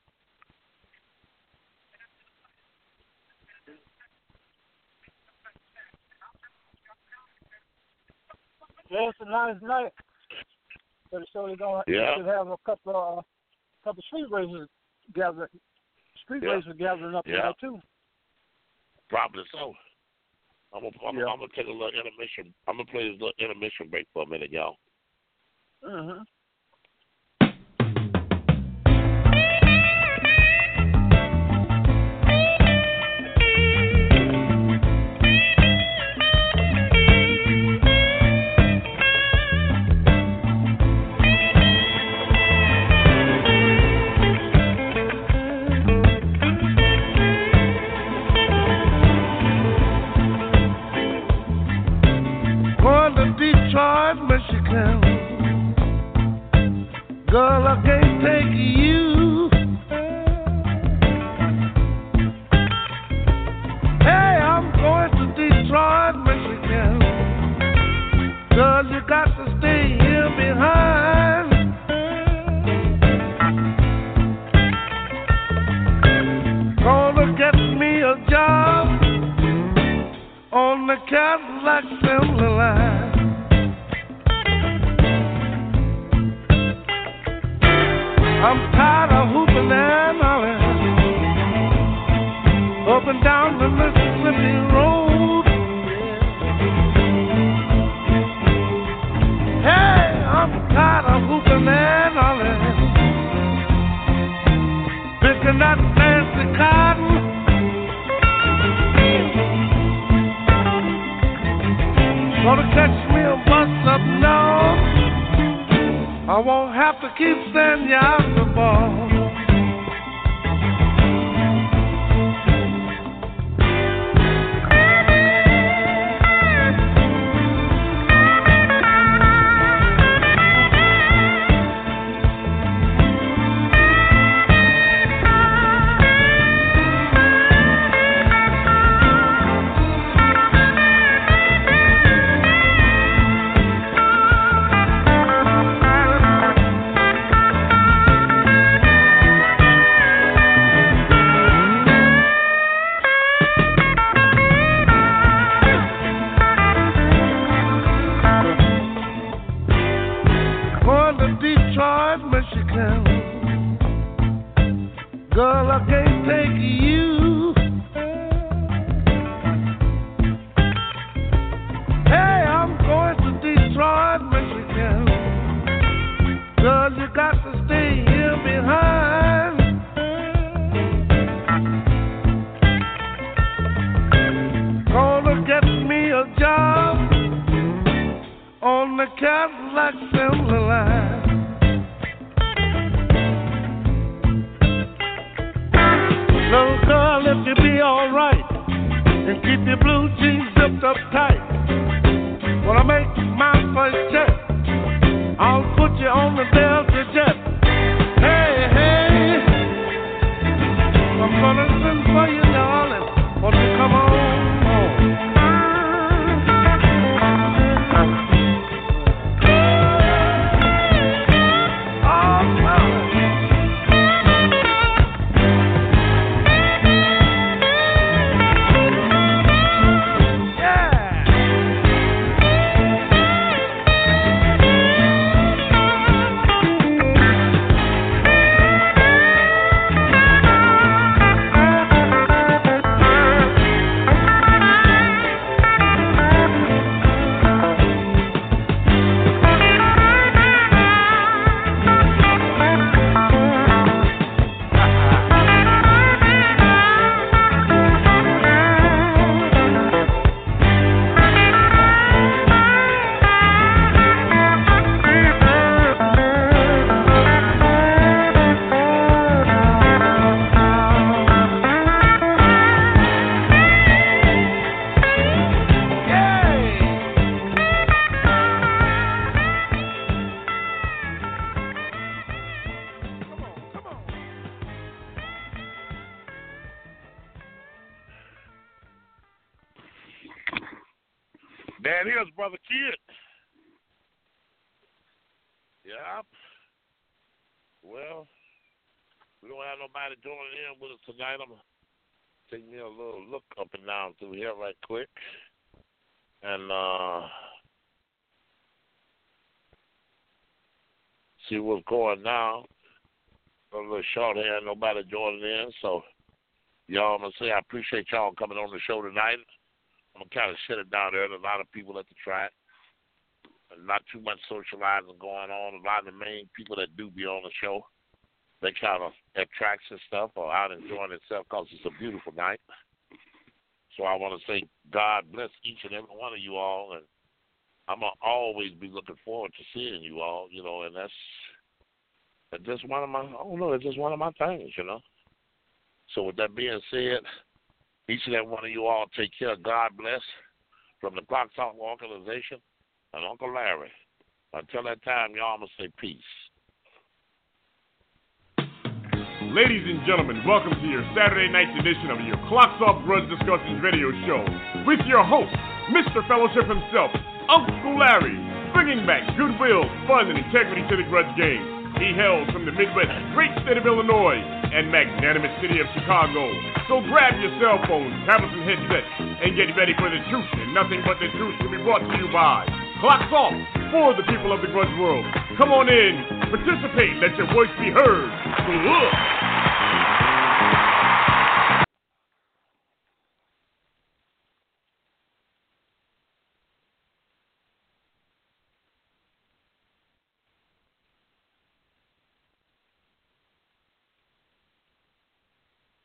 Yeah, it's a nice night. But so they're gonna have a couple street races gathering. Races gathering up there too. Probably so. I'm gonna take a little intermission. I'm gonna play this little intermission break for a minute, y'all. Mhm. Detroit, Michigan. Girl, I can't take you. Hey, I'm going to Detroit, Michigan. Girl, you got to stay here behind. Gonna get me a job on the Cadillac assembly line. I'm tired of hooping and hollering up and down the Mississippi Road. Hey, I'm tired of hooping and hollering, picking that fancy cotton. Gonna catch me a bus up north. I won't have to keep sending you out the ball. Girl, I can't take you. Hey, I'm going to Detroit, Michigan. Girl, you got to stay here behind. Gonna get me a job on the Cadillac assembly line. Little girl, if you be alright and keep your blue jeans zipped up tight, when I make my first check, I'll put you on the Delta jet. Hey, hey, I'm gonna send for you, darling. Won't you come on home? That is Brother Kid. Yeah. Well, we don't have nobody joining in with us tonight. I'm going to take me a little look up and down through here right quick. And see what's going now. A little short here, nobody joining in. So, y'all, I'm going to say I appreciate y'all coming on the show tonight. I'm going to kind of shut it down there. There's a lot of people at the track. Not too much socializing going on. A lot of the main people that do be on the show, they kind of at tracks and stuff or out enjoying themselves because it's a beautiful night. So I want to say God bless each and every one of you all. And I'm going to always be looking forward to seeing you all, you know, and that's just one of my, I don't know, it's just one of my things, you know. So with that being said, each and every one of you all take care. God bless. From the Clock Talk Organization and Uncle Larry. Until that time, y'all, I'm going to say peace. Ladies and gentlemen, welcome to your Saturday night edition of your Clocks Off Grudge Discussions radio show with your host, Mr. Fellowship himself, Uncle Larry, bringing back goodwill, fun, and integrity to the grudge game. He hails from the Midwest, great state of Illinois, and magnanimous city of Chicago. So grab your cell phones, tablets, and headsets, and get ready for the truth, and nothing but the truth will be brought to you by Clocks Off for the people of the grudge world. Come on in, participate, let your voice be heard. Good luck.